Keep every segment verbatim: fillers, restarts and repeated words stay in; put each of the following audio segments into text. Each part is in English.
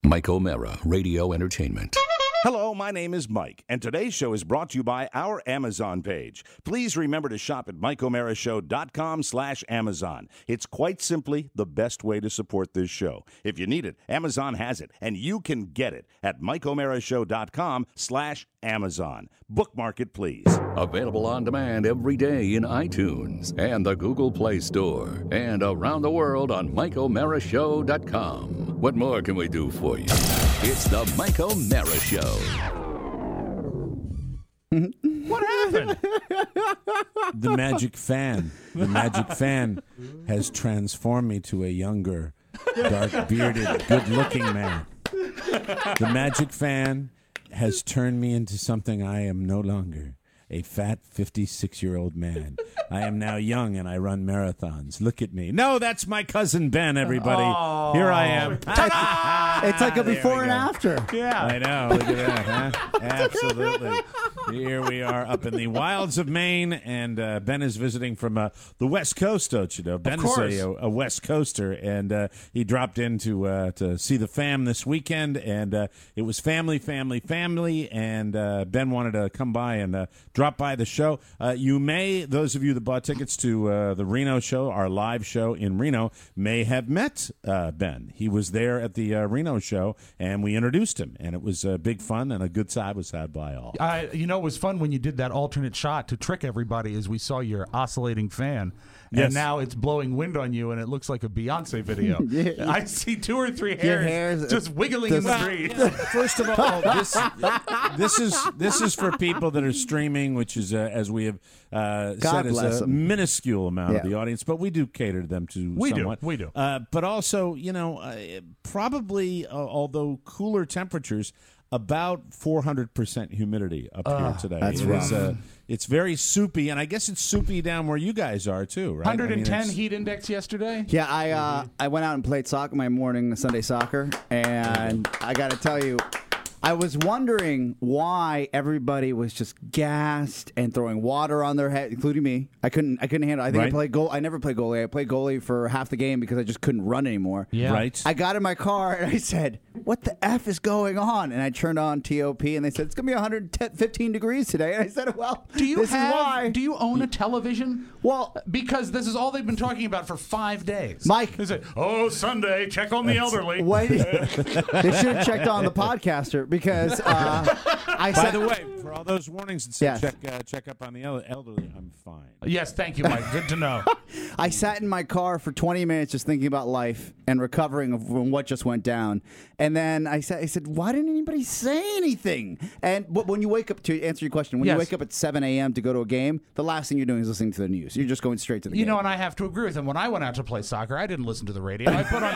Mike O'Mara, Radio Entertainment. Hello, my name is Mike, and today's show is brought to you by our Amazon page. Please remember to shop at mike o'mara show dot com slash Amazon. It's quite simply the best way to support this show. If you need it, Amazon has it, and you can get it at mike o'mara show dot com slash Amazon. Bookmark it, please. Available on demand every day in iTunes and the Google Play Store, and around the world on mike o'mara show dot com. What more can we do for you? It's the Mike O'Mara Show. What happened? The magic fan. The magic fan has transformed me to a younger, dark-bearded, good-looking man. The magic fan has turned me into something I am no longer. A fat fifty-six-year-old man. I am now young and I run marathons. Look at me. No, that's my cousin Ben, everybody. Oh. Here I am. It's like a before and after. Yeah. I know. Look at that, huh? Absolutely. Here we are up in the wilds of Maine, and uh, Ben is visiting from uh, the West Coast, don't you know? Ben is a, a West Coaster, and uh, he dropped in to, uh, to see the fam this weekend, and uh, it was family, family, family, and uh, Ben wanted to come by and uh, drop by the show. Uh, you may, those of you that bought tickets to uh, the Reno show, our live show in Reno, may have met uh, Ben. He was there at the uh, Reno show, and we introduced him, and it was uh, big fun, and a good time was had by all. Uh, you know, it was fun when you did that alternate shot to trick everybody as we saw your oscillating fan. Yes. And now it's blowing wind on you, and it looks like a Beyonce video. Yeah. I see two or three hairs, hairs just wiggling in the breeze. Yeah, first of all, this, this is this is for people that are streaming, which is, uh, as we have uh, said, is a them. minuscule amount yeah. of the audience, but we do cater to them to we somewhat. do, we do. Uh, but also, you know, uh, probably, uh, although cooler temperatures, about four hundred percent humidity up uh, here today. That's it right. is, uh, it's very soupy, and I guess it's soupy down where you guys are, too, right? one hundred ten I mean, heat index yesterday? Yeah, I uh, I went out and played soccer my morning, Sunday soccer, and I got to tell you, I was wondering why everybody was just gassed and throwing water on their head, including me. I couldn't I couldn't handle it. I think right. I played goal. I never played goalie. I played goalie for half the game because I just couldn't run anymore. Yeah. Right. I got in my car and I said, "What the F is going on?" And I turned on T O P and they said, "It's going to be one hundred fifteen degrees today." And I said, "Well, do you this have, is why." Do you own a television? Well, because this is all they've been talking about for five days. Mike. They say, "Oh, Sunday, check on the elderly." Wait, they should have checked on the podcaster because uh, I By said, the way, for all those warnings that say Yes. check, uh, check up on the el- elderly, I'm fine. Yes, thank you, Mike. Good to know. I sat in my car for twenty minutes just thinking about life and recovering from what just went down. And then I said, I said, why didn't anybody say anything? And but when you wake up, to answer your question, when Yes. you wake up at seven a.m. to go to a game, the last thing you're doing is listening to the news. You're just going straight to the You game. know, and I have to agree with him. When I went out to play soccer, I didn't listen to the radio. I put on,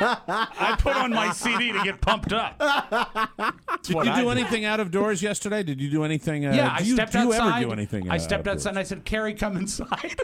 I put on my C D to get pumped up. That's Did what you I do anything out of doors yesterday? Did you do anything? Uh, Yeah, I do you, stepped do you outside. ever do anything? I uh, stepped outdoors? outside and I said, "Carrie, come inside,"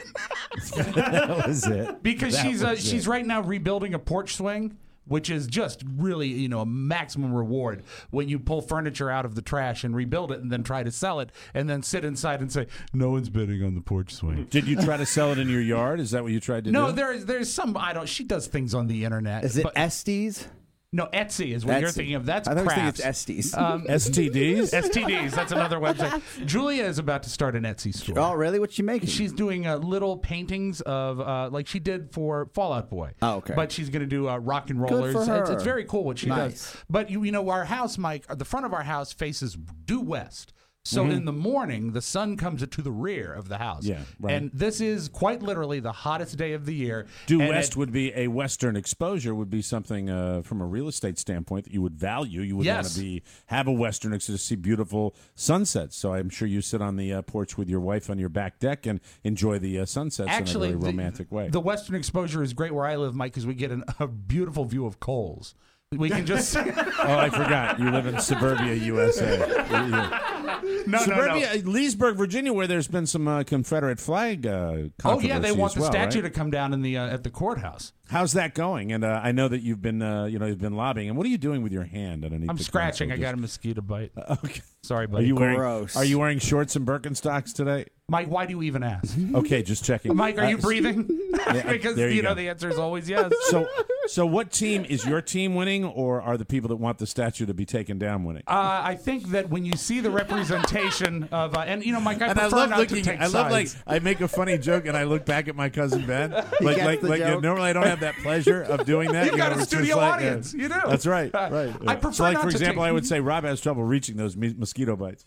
That was it. because That she's uh, was she's it. right now rebuilding a porch swing, which is just really, you know, a maximum reward when you pull furniture out of the trash and rebuild it and then try to sell it and then sit inside and say, "No one's bidding on the porch swing." Did you try to sell it in your yard? Is that what you tried to No, do? there's there's some I don't. She does things on the internet. Is it but- Estes? No, Etsy is what you're Etsy. thinking of. That's I thought you were thinking crafts. it's Estes. Um, S T Ds? S T Ds. That's another website. Julia is about to start an Etsy store. Oh, really? What's she making? She's doing uh, little paintings of, uh, like she did for Fall Out Boy. Oh, okay. But she's going to do uh, rock and Good rollers. for her. It's, it's very cool what she Nice. does. But you, you know, our house, Mike, the front of our house faces due west. So in the morning, the sun comes to the rear of the house. Yeah, right. And this is quite literally the hottest day of the year. Due And west it- would be a western exposure, would be something uh, from a real estate standpoint that you would value. You would want Yes. to be have a western exposure to see beautiful sunsets. So I'm sure you sit on the uh, porch with your wife on your back deck and enjoy the uh, sunsets Actually, in a very the- romantic way. The western exposure is great where I live, Mike, because we get an, a beautiful view of Coles. We can just oh, I forgot. You live in suburbia, U S A. no, Suburbia, no, no. Leesburg, Virginia, where there's been some uh, Confederate flag uh, Oh yeah, they controversy want as the well, statue right? to come down in the uh, at the courthouse. How's that going? And uh, I know that you've been, uh, you know, you've been lobbying. And what are you doing with your hand underneath? I'm the scratching. I console? got a mosquito bite. Just- okay. Sorry, Are buddy. you wearing? Gross. Are you wearing shorts and Birkenstocks today? Mike, why do you even ask? Okay, just checking. Mike, are you Uh, breathing? Because there you, you know go. the answer is always yes. So So what team is your team winning, or are the people that want the statue to be taken down winning? Uh, I think that when you see the representation of, uh, and you know, Mike, I and prefer I love not looking. to take I love sides. like I make a funny joke and I look back at my cousin Ben. Like gets like the like joke. normally I don't have that pleasure of doing that. You've you got know, a it's just studio like, audience. uh, You do. That's right. Uh, Right. I yeah. prefer so like not for to example, take- I would say Rob has trouble reaching those me- mosquito bites.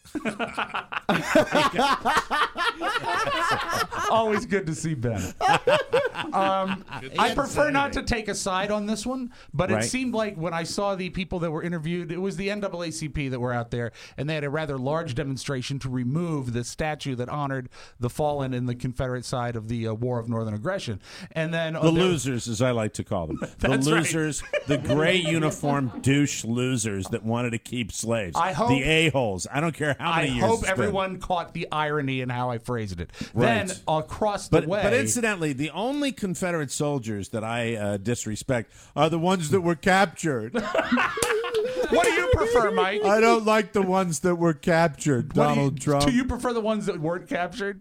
Always good to see Ben. Um, I prefer not to take a side on this one, but Right. it seemed like when I saw the people that were interviewed, it was the N double A C P that were out there, and they had a rather large demonstration to remove the statue that honored the fallen in the Confederate side of the uh, War of Northern Aggression. And then The uh, there- losers, as I like to call them. The That's right. losers, the gray uniform douche losers that wanted to keep slaves. I hope- the a-holes. I don't care how I many years hope it's been. everyone caught the irony in how I phrased it. Right. Then across the But, way, but incidentally, the only Confederate soldiers that I uh, disrespect are the ones that were captured. what do you prefer, Mike? I don't like the ones that were captured, What do Donald you, Trump. Do you prefer the ones that weren't captured?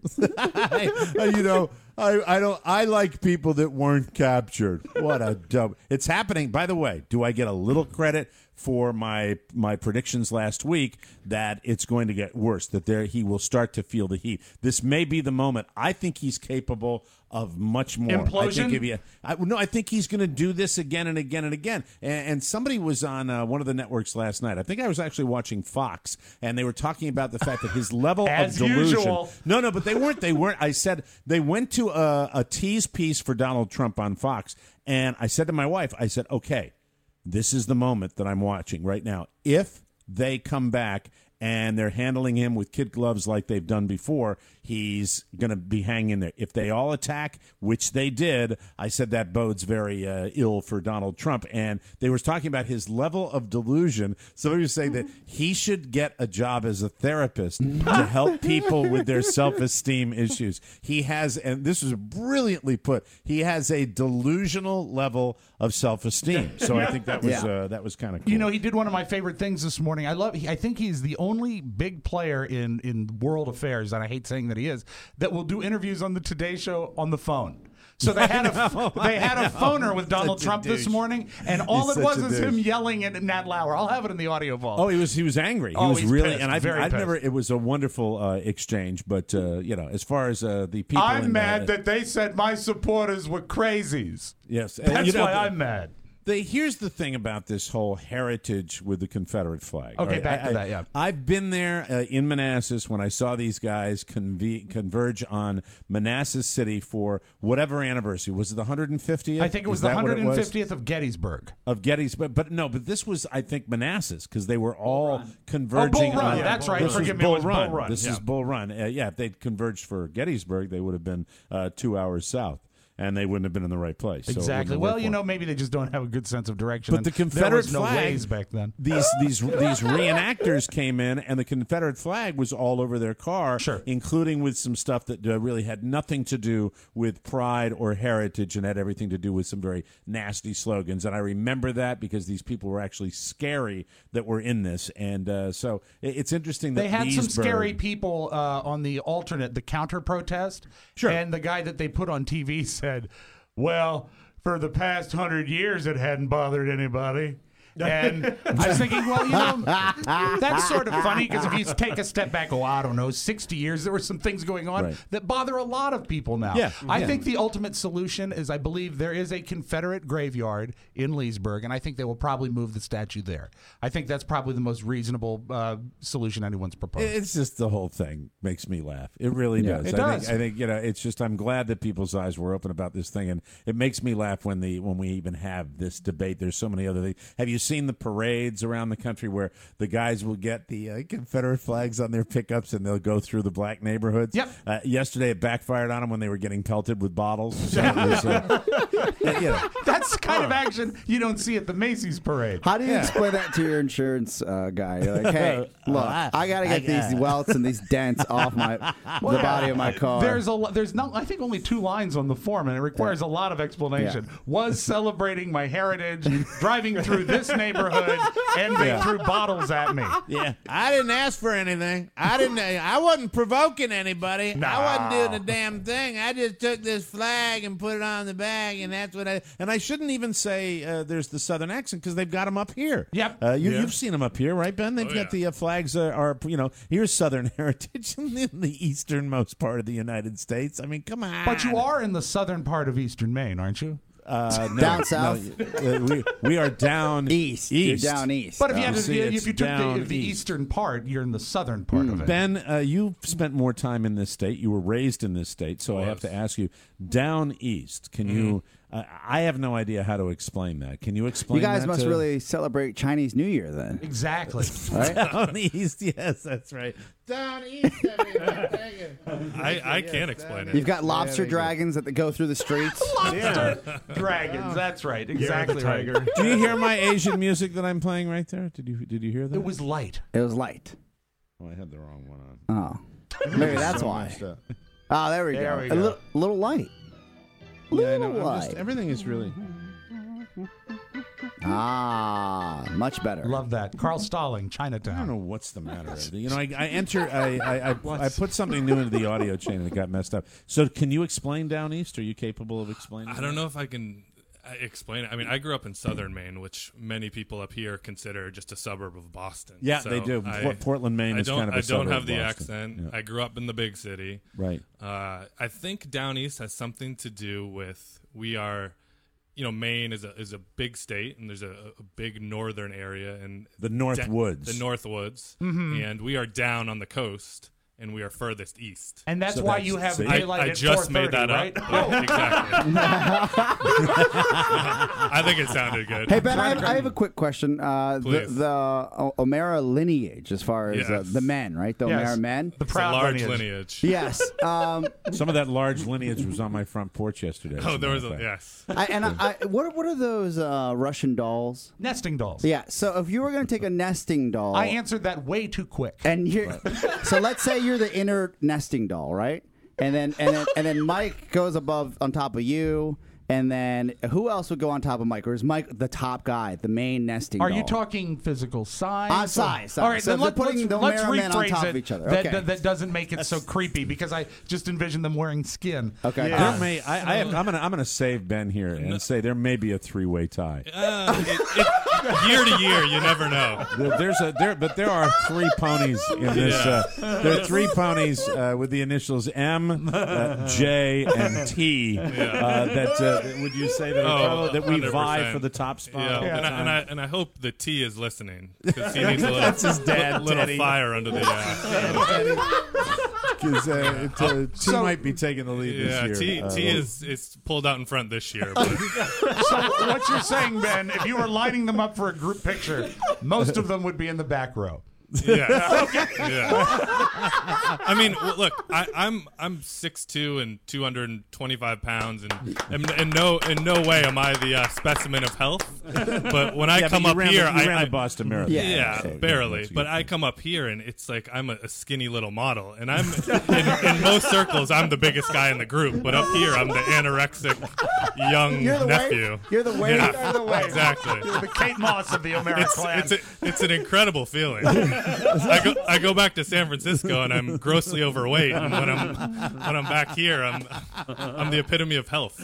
I, you know, I, I don't. I like people that weren't captured. What a dope! It's happening. By the way, do I get a little credit for my my predictions last week that it's going to get worse? That there he will start to feel the heat. This may be the moment. I think he's capable of much more. I Implosion? think if you, I, no, I think he's going to do this again and again and again. And, and somebody was on uh, one of the networks last night. I think I was actually watching Fox, and they were talking about the fact that his level As of delusion. usual. No, no, but they weren't. They weren't. I said they went to a, a tease piece for Donald Trump on Fox, and I said to my wife, I said, okay, this is the moment that I'm watching right now. If they come back and they're handling him with kid gloves like they've done before, he's going to be hanging there. If they all attack, which they did, I said that bodes very uh, ill for Donald Trump. And they were talking about his level of delusion. Somebody was saying that he should get a job as a therapist to help people with their self-esteem issues. He has, and this was brilliantly put, he has a delusional level of self-esteem. So I think that was Yeah. uh, that was kind of cool. You know, he did one of my favorite things this morning. I love. He, I think he's the only big player in in world affairs, and I hate saying that he is, that will do interviews on the Today Show on the phone. So they had a know, they had I a phoner with know. Donald Such a Trump this douche. morning, and all He's it was such a is him douche. yelling at Nat Lauer. I'll have it in the audio vault. Oh, he was he was angry. He Oh, was he's really, pissed. and I've, Very I've pissed. never. It was a wonderful uh, exchange, but uh, you know, as far as uh, the people, I'm in, mad uh, that they said my supporters were crazies. yes, uh, That's you know, why the- I'm mad. The, here's the thing about this whole heritage with the Confederate flag. Okay, All back to I- that, yeah. I've been there uh, in Manassas when I saw these guys conve- converge on Manassas City for whatever anniversary. Was it the one hundred fiftieth? I think it was Is the that what it was? one hundred fiftieth of Gettysburg. Of Gettysburg, but, but no, but this was, I think, Manassas because they were all converging. Oh, Bull Run. on, Yeah, that's right. This was Forgive me, it Bull was Bull Run. Run. This Yeah. is Bull Run. Uh, yeah, if they'd converged for Gettysburg, they would have been uh, two hours south, and they wouldn't have been in the right place. So it wouldn't Exactly. have Well, worked you for know, them. maybe they just don't have a good sense of direction. But and the there Confederate was no flag, ways back then. These these these reenactors came in, and the Confederate flag was all over their car, Sure. including with some stuff that uh, really had nothing to do with pride or heritage, and had everything to do with some very nasty slogans. And I remember that because these people were actually scary that were in this, and uh, so it, it's interesting that They had some Leesburg- scary people uh, on the alternate, the counter protest. Sure. And the guy that they put on T V said, well, for the past hundred years, it hadn't bothered anybody. And I was thinking, well, you know, that's sort of funny because if you take a step back, oh, I don't know, sixty years, there were some things going on Right. that bother a lot of people now. Yeah, I yeah. think the ultimate solution is I believe there is a Confederate graveyard in Leesburg, and I think they will probably move the statue there. I think that's probably the most reasonable uh, solution anyone's proposed. It's just the whole thing makes me laugh. It really Yeah. does. It I does. think I think you know. It's just I'm glad that people's eyes were open about this thing, and it makes me laugh when the when we even have this debate. There's so many other things. Have you seen the parades around the country where the guys will get the uh, Confederate flags on their pickups and they'll go through the black neighborhoods? Yep. Uh, yesterday it backfired on them when they were getting pelted with bottles. So it was, uh, yeah, you know. That's the kind of action you don't see at the Macy's parade. How do you Yeah. explain that to your insurance uh, guy? You're like, hey, look, I got to get I- these welts and these dents off my the body of my car. There's a lo- there's not I think only two lines on the form, and it requires a lot of explanation. Yeah. Was celebrating my heritage, driving through this neighborhood, and they Yeah. threw bottles at me. Yeah, I didn't ask for anything. I didn't. I wasn't provoking anybody. No. I wasn't doing a damn thing. I just took this flag and put it on the bag, and that's what I. And I shouldn't even say uh, there's the Southern accent because they've got them up here. Yep. Uh, you, Yeah. You've seen them up here, right, Ben? They've Oh, got yeah. the uh, flags uh, are you know here's Southern heritage in the, in the easternmost part of the United States. I mean, come on. But you are in the southern part of Eastern Maine, aren't you? uh, no, Down no, south? uh, we we are down East. East. You're down east. But if you, had You to, see, if it's you took the, down the east. eastern part, you're in the southern part of it. Ben, uh, you spent more time in this state. You were raised in this state, so I have to ask you, down east, can you, uh, I have no idea how to explain that. Can you explain you guys that must to- really celebrate Chinese New Year then, Exactly. right? Down east, yes, that's right. Down east, everyone. Thank you. I, I can't explain You've it. got lobster dragons that go through the streets. Dragons. That's right. Exactly right. Do you hear my Asian music that I'm playing right there? Did you Did you hear that? It was light. It was light. Oh, I had the wrong one on. Oh, maybe that's why. Oh, there we There go. we A go. little, little light. Yeah, I Little know. I'm light. just, everything is really. Ah, much better. Love that. Carl Stalling, I don't Chinatown. know what's the matter. You know, I, I enter, I, I, I, I put something new into the audio chain and it got messed up. So, can you explain down east? Are you capable of explaining? I don't know if I can uh, explain it. I mean, I grew up in southern Maine, which many people up here consider just a suburb of Boston. Yeah, So they do. I- Port- Portland, Maine I is don't, kind of a I don't suburb have of the Boston. accent. Yeah. I grew up in the big city. Right. Uh, I think down east has something to do with we are, you know, Maine is a is a big state, and there's a, a big northern area, and The North da- Woods. the North Woods, and we are down on the coast, and we are furthest east. And that's So why that's- you have see? I, daylight I at just made that four thirty, up. right? but- exactly. I think it sounded good. Hey Ben, I have, I have a quick question. Uh, the Please. the O- O'Mara lineage, as far as uh, Yes. the men, right? The Yes. O'Mara men. The It's a proud large lineage. lineage. Yes. Um, Some of that large lineage was on my front porch yesterday. as Oh, a there matter was of a fact. yes. I, and I, I, what are, what are those uh, Russian dolls? Nesting dolls. Yeah. So if you were going to take a nesting doll, I answered that way too quick. and you're, so let's say you're the inner nesting doll, right? And then and then and then Mike goes above on top of you. And then who else would go on top of Mike? Or is Mike the top guy, the main nesting Are doll? you talking physical size? Uh, size, size. All right, So then if let, they're putting let's, the let's O'Mara men on rephrase top it of each other. That, Okay. that, that doesn't make it so creepy because I just envision them wearing skin. Okay. Yeah. There may, I, I have, I'm gonna I'm gonna save Ben here and say there may be a three way tie. Uh, it, it, year to year, you never know. There- There's a there, but there are three ponies in this. Uh, there are three ponies uh, with the initials M, uh, J, and T. Uh, that uh, would you say that, are Oh, probably- that we one hundred vie percent. for the top spot? Yeah, all the and, I, time? and I and I hope the T is listening because he needs a little, That's his dad, little Teddy. fire under the ass. Because uh, it, uh, T So- might be taking the lead Yeah, this T year. Uh, T is is pulled out in front this year. But So what you're saying, Ben, if you were lining them up for a group picture, most of them would be in the back row. yeah, yeah. I mean, w- look, I, I'm I'm six two and two hundred twenty-five pounds, and, and in no in no way am I the uh, specimen of health. But when I yeah, but come you up ran here, the, you I, ran I the Boston Marathon. Yeah. Yeah, So, yeah, barely. that's a But good I point. come up here and it's like I'm a, a skinny little model, and I'm in, in most circles I'm the biggest guy in the group. But up here I'm the anorexic young You're the nephew. Wade. You're the Wade. Yeah, You're the Wade. exactly. You're the Kate Moss of the O'Mara It's clan. it's, a, it's an incredible feeling. I go I go back to San Francisco and I'm grossly overweight, and when I'm when I'm back here I'm I'm the epitome of health.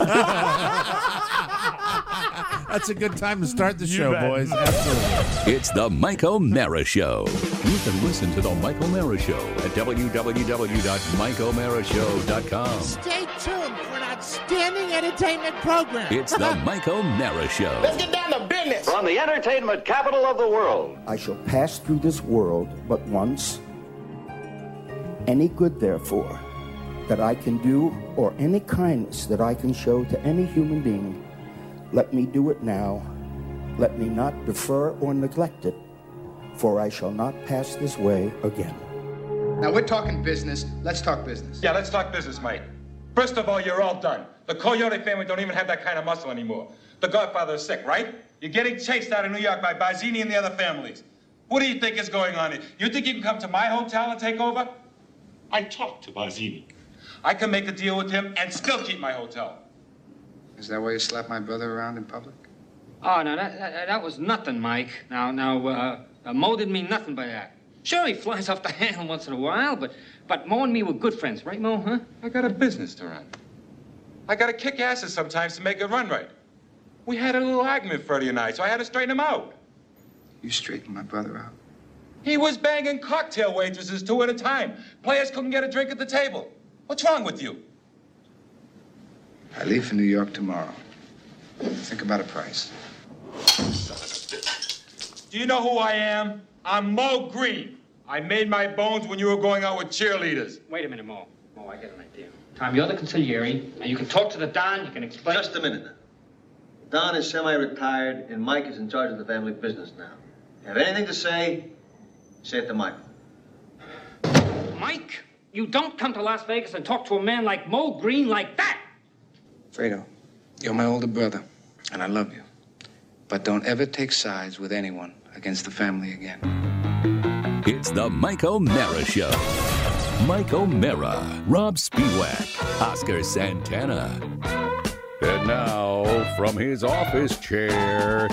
That's a good time to start the show, bet. boys. Absolutely. It's the Mike O'Mara Show. You can listen to the Mike O'Mara Show at w w w dot mike o'mara show dot com. Stay tuned for an outstanding entertainment program. It's the Mike O'Mara Show. get down to business. From the entertainment capital of the world. I shall pass through this world but once. Any good, therefore, that I can do, or any kindness that I can show to any human being, let me do it now. Let me not defer or neglect it, for I shall not pass this way again. Now, we're talking business. Let's talk business. Yeah, let's talk business, mate. First of all, you're all done. The Coyote family don't even have that kind of muscle anymore. The Godfather is sick, right? You're getting chased out of New York by Barzini and the other families. What do you think is going on here? You think you can come to my hotel and take over? I talked to Barzini. I can make a deal with him and still keep my hotel. Is that why you slap my brother around in public? Oh, no, that, that, that was nothing, Mike. Now, now, uh, uh, Mo didn't mean nothing by that. Sure, he flies off the handle once in a while, but, but Mo and me were good friends, right, Mo, huh? I got a business to run. I got to kick asses sometimes to make it run right. We had a little argument Freddie and I, so I had to straighten him out. You straightened my brother out. He was banging cocktail waitresses two at a time. Players couldn't get a drink at the table. What's wrong with you? I leave for New York tomorrow. Think about a price. Do you know who I am? I'm Mo Green. I made my bones when you were going out with cheerleaders. Wait a minute, Mo. Mo, I got an idea. Tom, you're the consigliere, and you can talk to the Don, you can explain... Just a minute. Don is semi-retired, and Mike is in charge of the family business now. Have anything to say, say it to Mike. Mike, you don't come to Las Vegas and talk to a man like Mo Green like that! Fredo, you're my older brother, and I love you. But don't ever take sides with anyone against the family again. It's the Mike O'Mara Show. Mike O'Mara, Rob Spiewak, Oscar Santana. And now, from his office chair,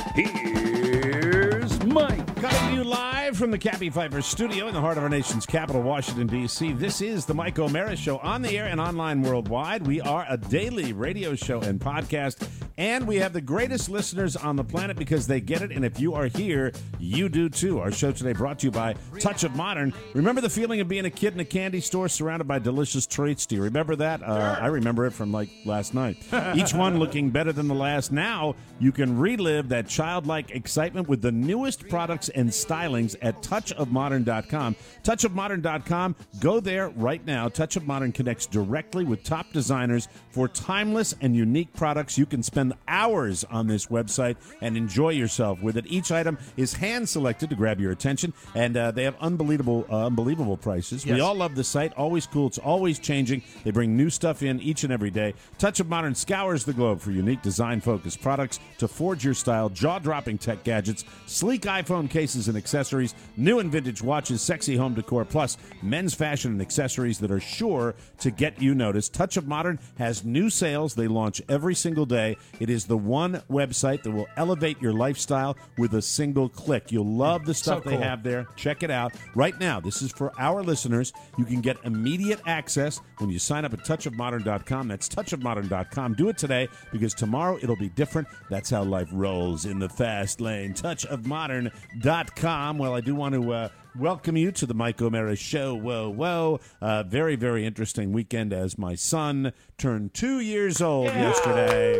here's Mike. Coming to you live from the Cappy Pfeiffer studio in the heart of our nation's capital, Washington, D C This is the Mike O'Mara Show, on the air and online worldwide. We are a daily radio show and podcast, and we have the greatest listeners on the planet because they get it, and if you are here, you do too. Our show today brought to you by Touch of Modern. Remember the feeling of being a kid in a candy store surrounded by delicious treats? Do you remember that? Uh, I remember it from like last night. Each one looking better than the last. Now you can relive that childlike excitement with the newest products and stylings at touch of modern dot com. touch of modern dot com. Go there right now. Touch of Modern connects directly with top designers for timeless and unique products. You can spend hours on this website and enjoy yourself with it. Each item is hand-selected to grab your attention, and uh, they have unbelievable uh, unbelievable prices. Yes. We all love the site. Always cool. It's always changing. They bring new stuff in each and every day. Touch of Modern scours the globe for unique design-focused products to forge your style, jaw-dropping tech gadgets, sleek iPhone cases and accessories, new and vintage watches, sexy home decor, plus men's fashion and accessories that are sure to get you noticed. Touch of Modern has new sales. They launch every single day. It is the one website that will elevate your lifestyle with a single click. You'll love the stuff So they cool. have there. Check it out. Right now, this is for our listeners. You can get immediate access when you sign up at touch of modern dot com. That's touch of modern dot com. Do it today, because tomorrow it'll be different. That's how life rolls in the fast lane. touch of modern dot com. Well, I do want to uh, welcome you to the Mike O'Mara Show. Whoa, whoa. Uh, very, very interesting weekend as my son turned two years old yeah. yesterday.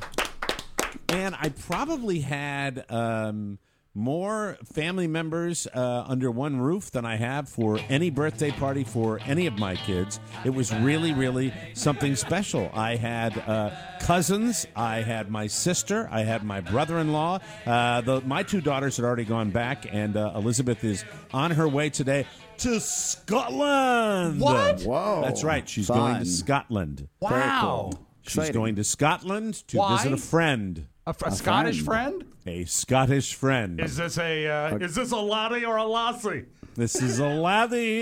And I probably had um, more family members uh, under one roof than I have for any birthday party for any of my kids. It was really, really something special. I had uh, cousins. I had my sister. I had my brother-in-law. Uh, the, my two daughters had already gone back, and uh, Elizabeth is on her way today to Scotland. What? Whoa. That's right. She's Fun. going to Scotland. Wow. She's Exciting. going to Scotland to Why? visit a friend. A, a Scottish friend? A Scottish friend. Is this a uh, is this a laddie or a lassie? This is a laddie.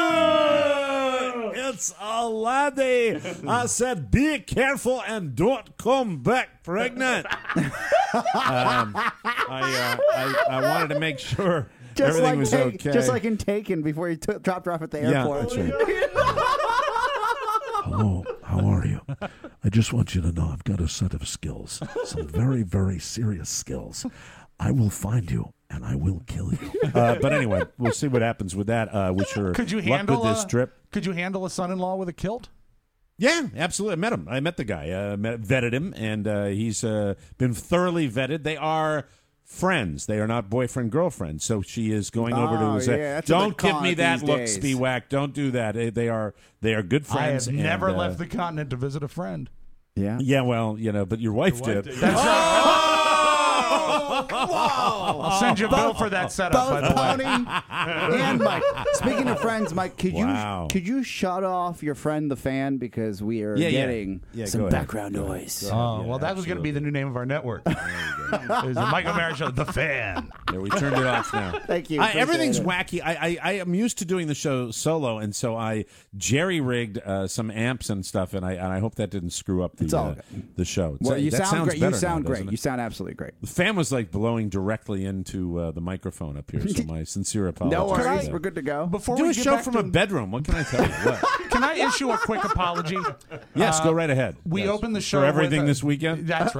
Oh, it's a laddie. I said, be careful and don't come back pregnant. um, I, uh, I I wanted to make sure Just everything like was take, okay. Just like in Taken before you t- dropped her off at the Yeah, airport. that's right. Hello, how are you? I just want you to know I've got a set of skills, some very, very serious skills. I will find you and I will kill you. Uh, but anyway, we'll see what happens with that. Uh, wish her Could you luck handle with this a, trip. Could you handle a son-in-law with a kilt? Yeah, absolutely. I met him. I met the guy. Uh, met, vetted him, and uh, he's uh, been thoroughly vetted. They are friends. They are not boyfriend girlfriend. So she is going Oh, over to say, yeah, that's a "Don't big give me con that these look, days. Spiewak. Don't do that." They, they are they are good I friends. have and, never uh, left the continent to visit a friend. Yeah. Yeah, well, you know, but your wife, Your wife did. did. That's I'll send you a bill for that setup, by Both the way. Tony and Mike. Speaking of friends, Mike, could Wow. you could you shut off your friend the fan because we are Yeah, yeah. getting Yeah, go some ahead. background Go ahead. noise. Go ahead. Oh, Yeah, well, that was going to be the new name of our network. There you go. It was the Mike O'Mara Show, The Fan. Yeah, we turned it off now. Thank you. I, Appreciate everything's it. wacky. I, I, I am used to doing the show solo, and so I jerry-rigged uh, some amps and stuff, and I and I hope that didn't screw up the It's all uh, good. the show. Well, So you that sound sounds great. You better sound now, great. doesn't it? You sound absolutely great. fan was like blowing directly into uh, the microphone up here, so my sincere apologies. No worries, for that. we're good to go. Before Do we a get show back from to, a bedroom. What can I tell you? What? Can I issue a quick apology? Yes, Uh, go right ahead. We Yes. opened the show for everything with, uh, this weekend. That's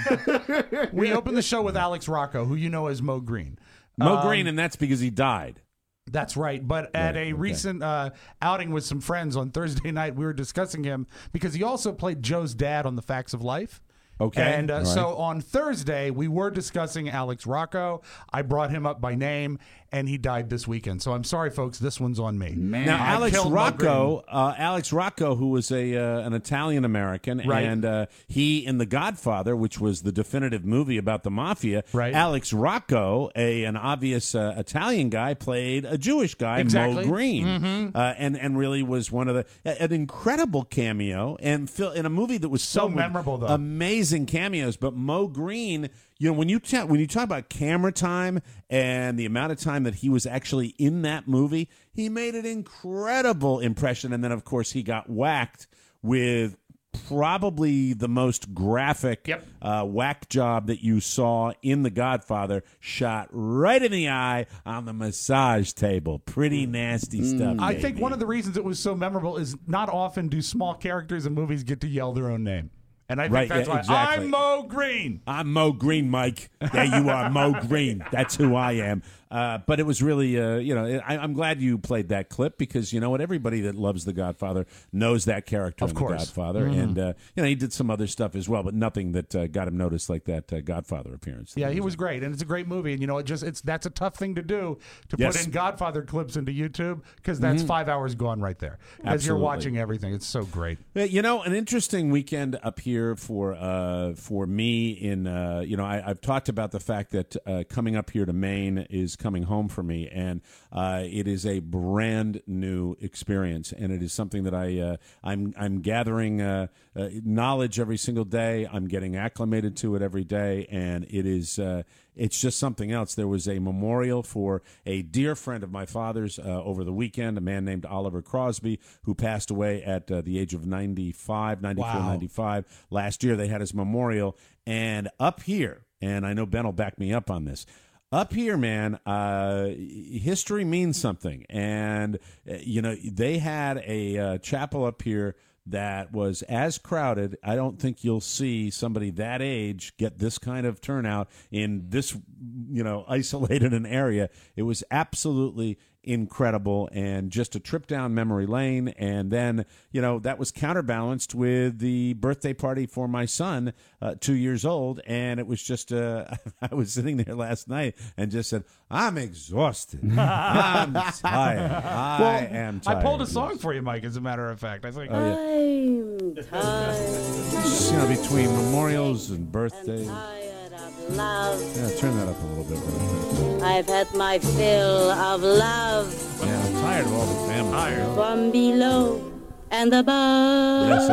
right. We opened the show with Alex Rocco, who you know as Mo Green. Mo Um, Green, and that's because he died. That's right. But at Right, a okay. recent uh, outing with some friends on Thursday night, we were discussing him because he also played Joe's dad on The Facts of Life. Okay. And uh, All right. so on Thursday, we were discussing Alex Rocco. I brought him up by name, and he died this weekend. So I'm sorry, folks. This one's on me. Man. Now, I Alex killed Mo Rocco, uh, Alex Rocco, who was a uh, an Italian American, Right. and uh, he in The Godfather, which was the definitive movie about the mafia. Right. Alex Rocco, a an obvious uh, Italian guy, played a Jewish guy, Exactly. Mo Green, Mhm. uh, and and really was one of the an incredible cameo and Phil, in a movie that was So filled with memorable, though. amazing cameos. But Mo Green, you know, when you ta- when you talk about camera time and the amount of time that he was actually in that movie, he made an incredible impression. And then, of course, he got whacked with probably the most graphic Yep. uh, whack job that you saw in The Godfather, shot right in the eye on the massage table. Pretty nasty stuff. I think baby. one of the reasons it was so memorable is not often do small characters in movies get to yell their own name. And I think Right, that's yeah, why exactly. I'm Mo Green. I'm Mo Green, Mike. There you are, Mo Green. That's who I am. Uh, but it was really, uh, you know, I, I'm glad you played that clip because you know what? Everybody that loves The Godfather knows that character Of in course. The Godfather, Mhm. and uh, you know he did some other stuff as well, but nothing that uh, got him noticed like that uh, Godfather appearance. Yeah, he was great, and it's a great movie. And you know, it just it's that's a tough thing to do to Yes. put in Godfather clips into YouTube because that's Mhm. five hours gone right there. As you're Absolutely. watching everything, it's so great. Uh, You know, an interesting weekend up here for uh, for me. In uh, you know, I, I've talked about the fact that uh, coming up here to Maine is coming home for me, and uh, it is a brand new experience, and it is something that I uh, I'm I'm gathering uh, uh, knowledge every single day. I'm getting acclimated to it every day, and it is. Uh, It's just something else. There was a memorial for a dear friend of my father's uh, over the weekend, a man named Oliver Crosby, who passed away at uh, the age of ninety-five, ninety-four, Wow. ninety-five. Last year they had his memorial. And up here, and I know Ben will back me up on this, up here, man, uh, history means something. And, uh, you know, they had a uh, chapel up here that was as crowded. I don't think you'll see somebody that age get this kind of turnout in this, you know, isolated an area. It was absolutely incredible, and just a trip down memory lane. And then, you know, that was counterbalanced with the birthday party for my son, uh, two years old. And it was just, uh, I was sitting there last night and just said, I'm exhausted. I'm tired. I Well, am I tired. pulled a song for you, Mike. As a matter of fact, I think. Oh, yeah. I'm tired. Just, you know, between memorials and birthdays. Tired of love. Yeah, turn that up a little bit. Really. I've had my fill of love Yeah, I'm tired of all the family. you know? from below and above. Yes,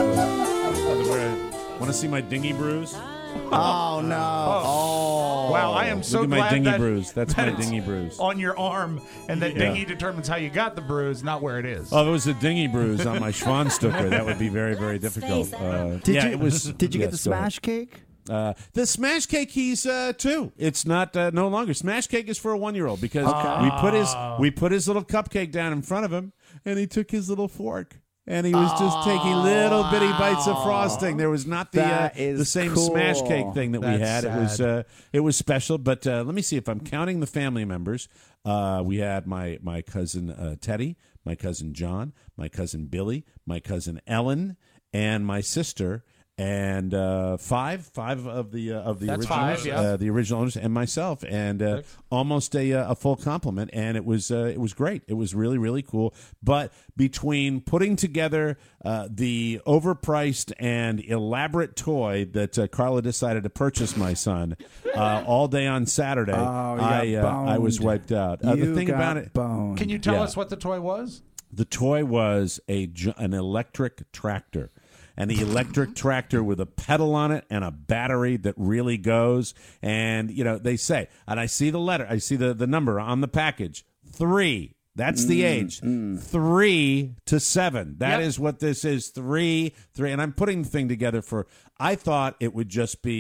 absolutely. Want to see my dinghy bruise? Oh no! Oh, Wow, I am so Look at my glad dinghy that, bruise. That's that my it's dinghy bruise. on your arm, and that Yeah. dinghy determines how you got the bruise, not where it is. Oh, if it was a dinghy bruise on my Schwanstucker, that would be very, very difficult. Uh, Did yeah, you? it was. Did you get the yes, go ahead. smash cake? Uh, the smash cake he's uh, two. It's not uh, no longer. Smash cake is for a one year old because Okay. we put his we put his little cupcake down in front of him, and he took his little fork. And he was just taking little bitty bites of frosting. There was not the uh, That is the same cool. smash cake thing that we That's had. It was sad. uh, it was special. But uh, let me see if I'm counting the family members. Uh, we had my my cousin uh, Teddy, my cousin John, my cousin Billy, my cousin Ellen, and my sister. And uh, five, five of the uh, of the That's originals, five, yeah. uh, the original owners, and myself, and uh, almost a uh, a full complement. And it was uh, it was great. It was really really cool. But between putting together uh, the overpriced and elaborate toy that uh, Carla decided to purchase my son uh, all day on Saturday, Oh, you I got uh, I was boned. wiped out. Uh, the You thing got about it, boned. Can you tell Yeah. us what the toy was? the toy was a ju- an electric tractor. And the electric tractor with a pedal on it and a battery that really goes. And, you know, they say, and I see the letter, I see the, the number on the package, three. That's the age. Three to seven. That Yep. is what this is. Three, three. And I'm putting the thing together for, I thought it would just be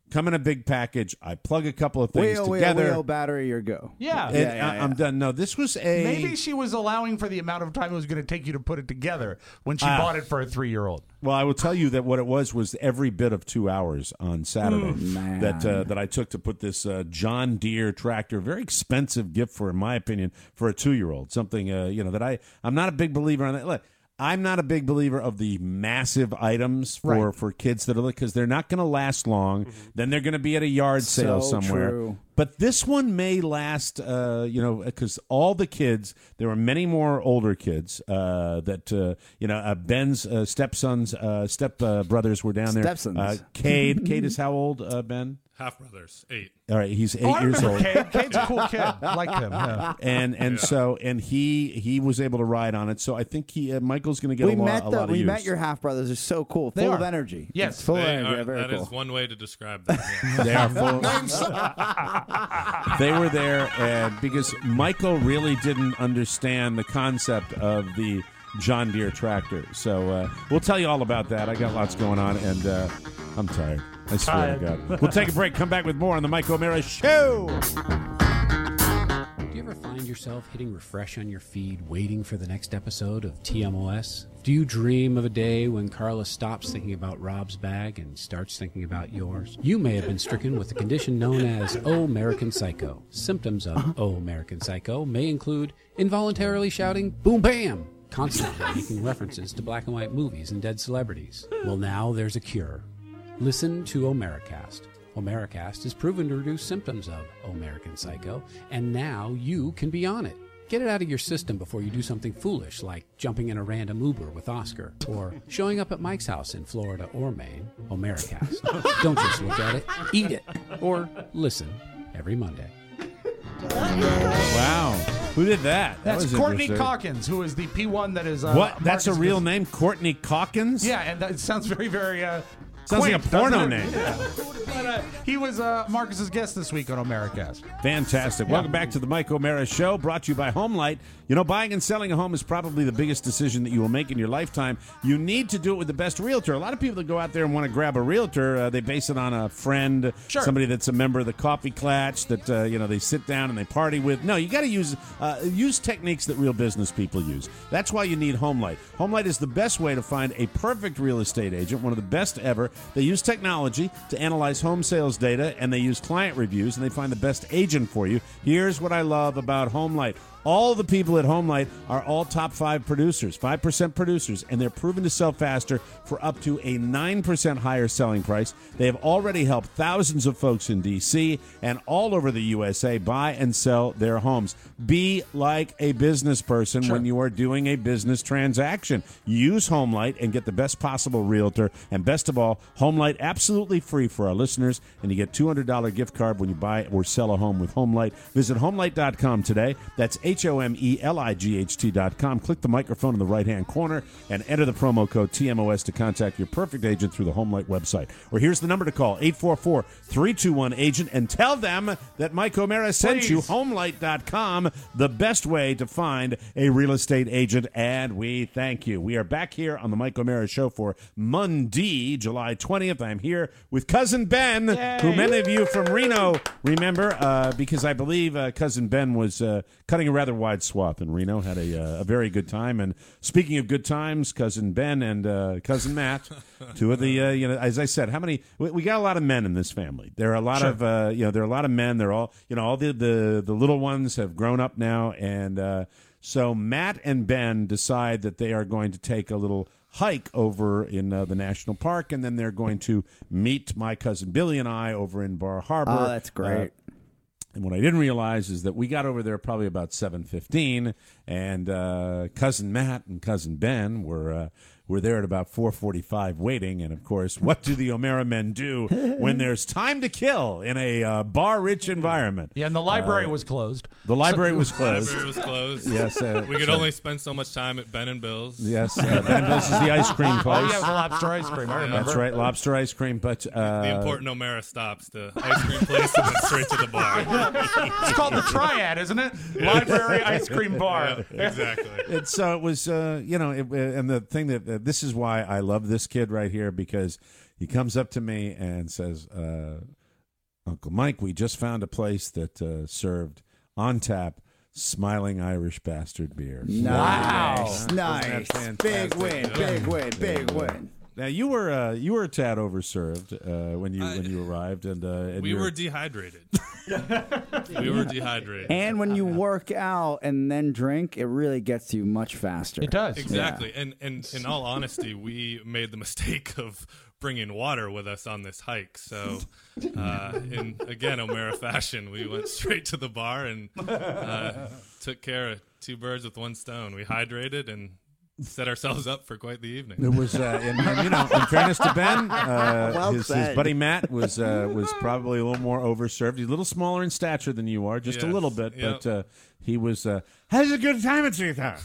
come in a big package. I plug a couple of things wheel, together. Wheel, wheel, battery, you're go. Yeah. And yeah, yeah, I, yeah. I'm done. No, this was a... Maybe she was allowing for the amount of time it was going to take you to put it together when she Ah. bought it for a three-year-old. Well, I will tell you that what it was was every bit of two hours on Saturday Mm, that uh, that I took to put this uh, John Deere tractor, very expensive gift for, in my opinion, for a two-year-old. Something uh, you know that I I'm not a big believer on that. Look, I'm not a big believer of the massive items for, Right. for kids that are because they're not going to last long. Then they're going to be at a yard sale So somewhere. true. But this one may last, uh, you know, because all the kids, there were many more older kids uh, that, uh, you know, uh, Ben's uh, stepsons, uh, step uh, brothers were down there. Stepsons. Uh, Cade. Cade is how old, uh, Ben? Half brothers, eight. All right, he's eight Oh, I years remember old. Cade. Cade's a cool kid. I like him. Yeah. And and Yeah. so and he he was able to ride on it. So I think he uh, Michael's going to get We a, lot, met a the, lot of we use. met your half brothers. They're so cool, They full are. of energy. Yes. It's full They of energy. are- Very that cool. is one way to describe them. Yeah. They are full. They were there, and because Michael really didn't understand the concept of the John Deere tractor. So uh, we'll tell you all about that. I got lots going on, and uh, I'm tired. I swear to God. We'll take a break. Come back with more on the Mike O'Mara Show. Do you ever find yourself hitting refresh on your feed, waiting for the next episode of T M O S? Do you dream of a day when Carla stops thinking about Rob's bag and starts thinking about yours? You may have been stricken with a condition known as Oh American Psycho. Symptoms of Oh American Psycho may include involuntarily shouting boom bam, constantly making references to black and white movies and dead celebrities. Well, now there's a cure. Listen to Omericast. Omericast is proven to reduce symptoms of American Psycho, and now you can be on it. Get it out of your system before you do something foolish like jumping in a random Uber with Oscar or showing up at Mike's house in Florida or Maine. Omericast. Don't just look at it, eat it, or listen every Monday. Wow. Who did that? That That's was Courtney interesting. Calkins, who is the P one that is. Uh, What? That's a Marcus real Gus- name? Courtney Calkins? Yeah, and that sounds very, very. Uh, Sounds like a quaint, porno doesn't it? name. Yeah. But uh, he was uh, Marcus's guest this week on Omericast. Fantastic. Welcome back to the Mike O'Mara Show, brought to you by Homelight. You know, buying and selling a home is probably the biggest decision that you will make in your lifetime. You need to do it with the best realtor. A lot of people that go out there and want to grab a realtor, uh, they base it on a friend, Sure. somebody that's a member of the Coffee Clatch that, uh, you know, they sit down and they party with. No, you got to use uh, use techniques that real business people use. That's why you need Homelight. Homelight is the best way to find a perfect real estate agent, one of the best ever. They use technology to analyze home sales data, and they use client reviews, and they find the best agent for you. Here's what I love about Homelight. All the people at Homelight are all top five producers, five percent producers, and they're proven to sell faster for up to a nine percent higher selling price. They have already helped thousands of folks in D C and all over the U S A buy and sell their homes. Be like a business person Sure. when you are doing a business transaction. Use Homelight and get the best possible realtor. And best of all, Homelight absolutely free for our listeners, and you get two hundred dollars gift card when you buy or sell a home with Homelight. Visit homelight dot com today. That's H O M E L I G H T dot com. Click the microphone in the right-hand corner and enter the promo code T M O S to contact your perfect agent through the Homelight website. Or here's the number to call, eight four four, three two one, agent, and tell them that Mike O'Mara sent Please. you. homelight dot com, the best way to find a real estate agent, and we thank you. We are back here on the Mike O'Mara Show for Monday, July twentieth. I'm here with Cousin Ben, Yay. who many of you from Reno remember, uh, because I believe uh, Cousin Ben was uh, cutting a rather wide swath in Reno, had a, uh, a very good time. And speaking of good times, Cousin Ben and uh, Cousin Matt, two of the, uh, you know, as I said, how many, we, we got a lot of men in this family. There are a lot Sure. of, uh, you know, there are a lot of men. They're all, you know, all the, the, the little ones have grown up now. And uh, so Matt and Ben decide that they are going to take a little hike over in uh, the national park, and then they're going to meet my cousin Billy and I over in Bar Harbor. Oh, that's great. Uh, and what I didn't realize is that we got over there probably about seven fifteen, and uh, cousin Matt and cousin Ben were uh, were there at about four forty-five waiting. And of course, what do the O'Mara men do when there's time to kill in a uh, bar-rich environment? Yeah, and the library Uh, was closed. The library So- was closed. Library was closed. Yes, uh, we could so- only spend so much time at Ben and Bill's. Yes, uh, Ben and Bill's is the ice cream place. Oh, yeah, the lobster ice cream. I remember. That's right, lobster ice cream. But uh, The important O'Mara stops, the ice cream place, and then straight to the bar. It's called the Triad, isn't it? Library, ice cream, bar. Yeah, exactly. And so it was, uh, you know, it, and the thing that uh, this is why I love this kid right here, because he comes up to me and says, uh, Uncle Mike, we just found a place that uh, served on tap Smiling Irish Bastard beer. Nice, nice, Isn't that big fantastic? win, big win, big win. Now you were uh, you were a tad overserved uh, when you I- when you arrived, and, uh, and We you're- were dehydrated. we were dehydrated. And when you work out and then drink, it really gets you much faster. It does. Exactly. And and in all honesty, we made the mistake of bringing water with us on this hike. So, uh, in again O'Mara fashion, we went straight to the bar and uh, took care of two birds with one stone. We hydrated and set ourselves up for quite the evening. It was, uh, and, and, you know, in fairness to Ben, uh, Well his, his said. buddy Matt was uh, was probably a little more overserved. He's a little smaller in stature than you are, just a Yes. little bit, Yep. but uh, he was uh, has a good time at Twitter.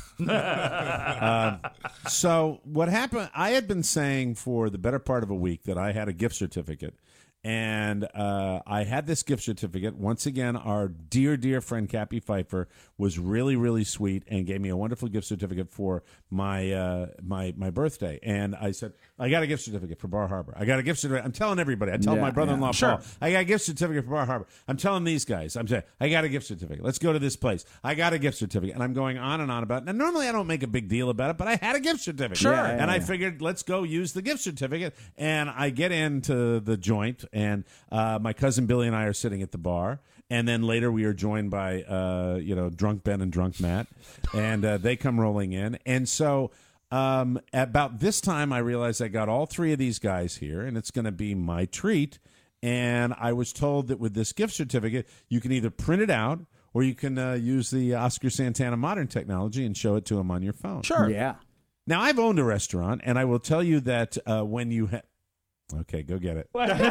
uh, so what happened? I had been saying for the better part of a week that I had a gift certificate. And uh, I had this gift certificate. Once again, our dear, dear friend Cappy Pfeiffer was really, really sweet and gave me a wonderful gift certificate for my uh, my my birthday. And I said, I got a gift certificate for Bar Harbor. I got a gift certificate. I'm telling everybody. I tell Yeah, my brother-in-law yeah. Paul, Sure. I got a gift certificate for Bar Harbor. I'm telling these guys, I'm saying, I got a gift certificate. Let's go to this place. I got a gift certificate. And I'm going on and on about it. And normally I don't make a big deal about it, but I had a gift certificate. Sure. Yeah, yeah, and I yeah. figured, let's go use the gift certificate. And I get into the joint, and uh, my cousin Billy and I are sitting at the bar. And then later we are joined by, uh, you know, drunk Ben and drunk Matt. And uh, they come rolling in. And so um, about this time, I realized I got all three of these guys here, and it's going to be my treat. And I was told that with this gift certificate, you can either print it out or you can uh, use the Oscar Santana modern technology and show it to them on your phone. Sure. Yeah. Now, I've owned a restaurant, and I will tell you that uh, when you have... Okay, go get it. Go get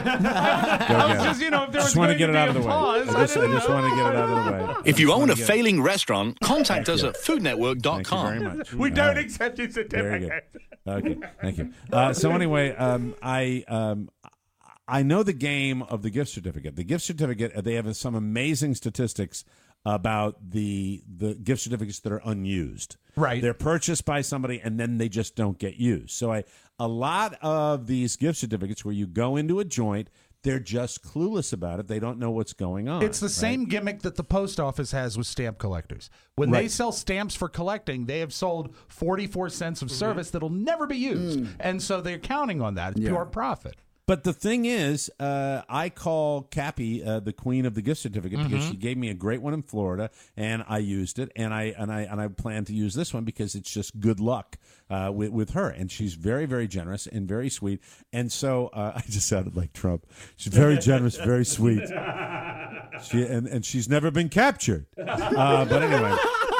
I was it. just, you know, if there Just was want to going get to it be out of the way. applause, I just, I I didn't just want to get it out of the way. I If you just own wanna a get- failing restaurant, contact Thank us you. at food network dot Thank you very com. much. We All don't right. accept your Very good. certificate. Okay, thank you. Uh, so anyway, um, I um, I know the game of the gift certificate. The gift certificate, uh, they have some amazing statistics about the the gift certificates that are unused. Right. They're purchased by somebody and then they just don't get used. So I a lot of these gift certificates where you go into a joint, they're just clueless about it. They don't know what's going on. It's the right? same gimmick that the post office has with stamp collectors. When they Right. sell stamps for collecting, they have sold forty-four cents of service that'll never be used. And so they're counting on that. It's Yeah. pure profit. But the thing is, uh, I call Cappy uh, the queen of the gift certificate because Mhm. she gave me a great one in Florida, and I used it, and I and I and I plan to use this one because it's just good luck uh, with with her, and she's very very generous and very sweet, and so uh, I just sounded like Trump. She's very generous, very sweet. She and and she's never been captured. Uh, but anyway.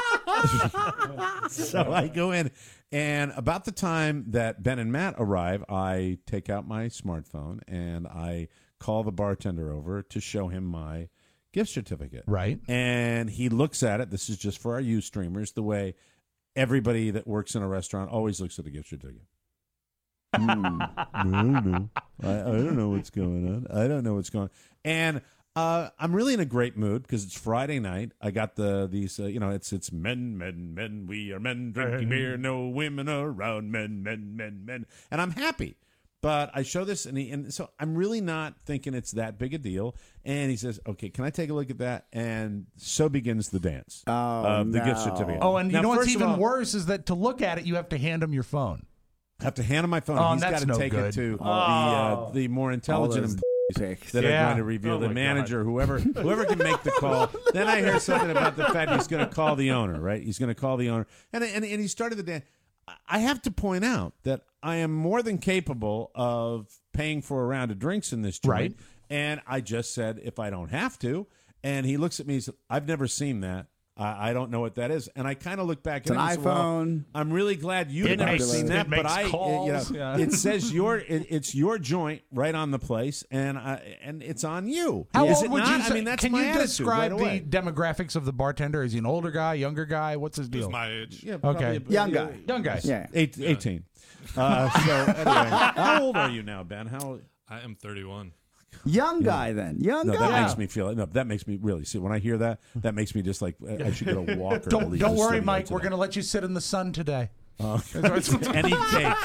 So I go in, and about the time that Ben and Matt arrive, I take out my smartphone and I call the bartender over to show him my gift certificate. Right. And he looks at it. This is just for our you streamers, the way everybody that works in a restaurant always looks at a gift certificate. Hmm. I don't know. I, I don't know what's going on. I don't know what's going on. And uh, I'm really in a great mood because it's Friday night. I got the these, uh, you know, it's it's men, men, men. We are men drinking beer. No women around. Men, men, men, men. And I'm happy. But I show this, and, he, and so I'm really not thinking it's that big a deal. And he says, "Okay, can I take a look at that?" And so begins the dance Oh, of the gift no. certificate. Oh, and you Now, know what's first of even all, worse is that to look at it, you have to hand them your phone. I have to hand him my phone. Oh, He's got that's to no take good. it to Oh. the uh, the more intelligent those employees pics. that Yeah. are going to review Oh, the my manager, whoever whoever can make the call. Then I hear something about the fact he's going to call the owner. Right? He's going to call the owner, and and and he started the dance. I have to point out that I am more than capable of paying for a round of drinks in this joint. Right. And I just said, if I don't have to. And he looks at me and said, I've never seen that. I, I don't know what that is. And I kind of look back It's at an him and said, well, iPhone. I'm really glad you've It never makes- seen it that. But makes I, calls, you know, yeah. it says your, it, it's your joint right on the place, and I, and it's on you. How is old it would not? you say? I mean, that's Can my you attitude describe right away. the demographics of the bartender? Is he an older guy, younger guy? What's his deal? He's my age. Yeah, probably Okay. about- Young guy. Young guy. Yeah. Eight, eighteen. Uh, so anyway, how old are you now, Ben? How? I am thirty-one. Young guy, then. Young No, guy. that makes me feel. No, that makes me really see. When I hear that, that makes me just like I I should get a walker. to Don't leave don't the worry, studio Mike. today. We're going to let you sit in the sun today. Uh, any cake.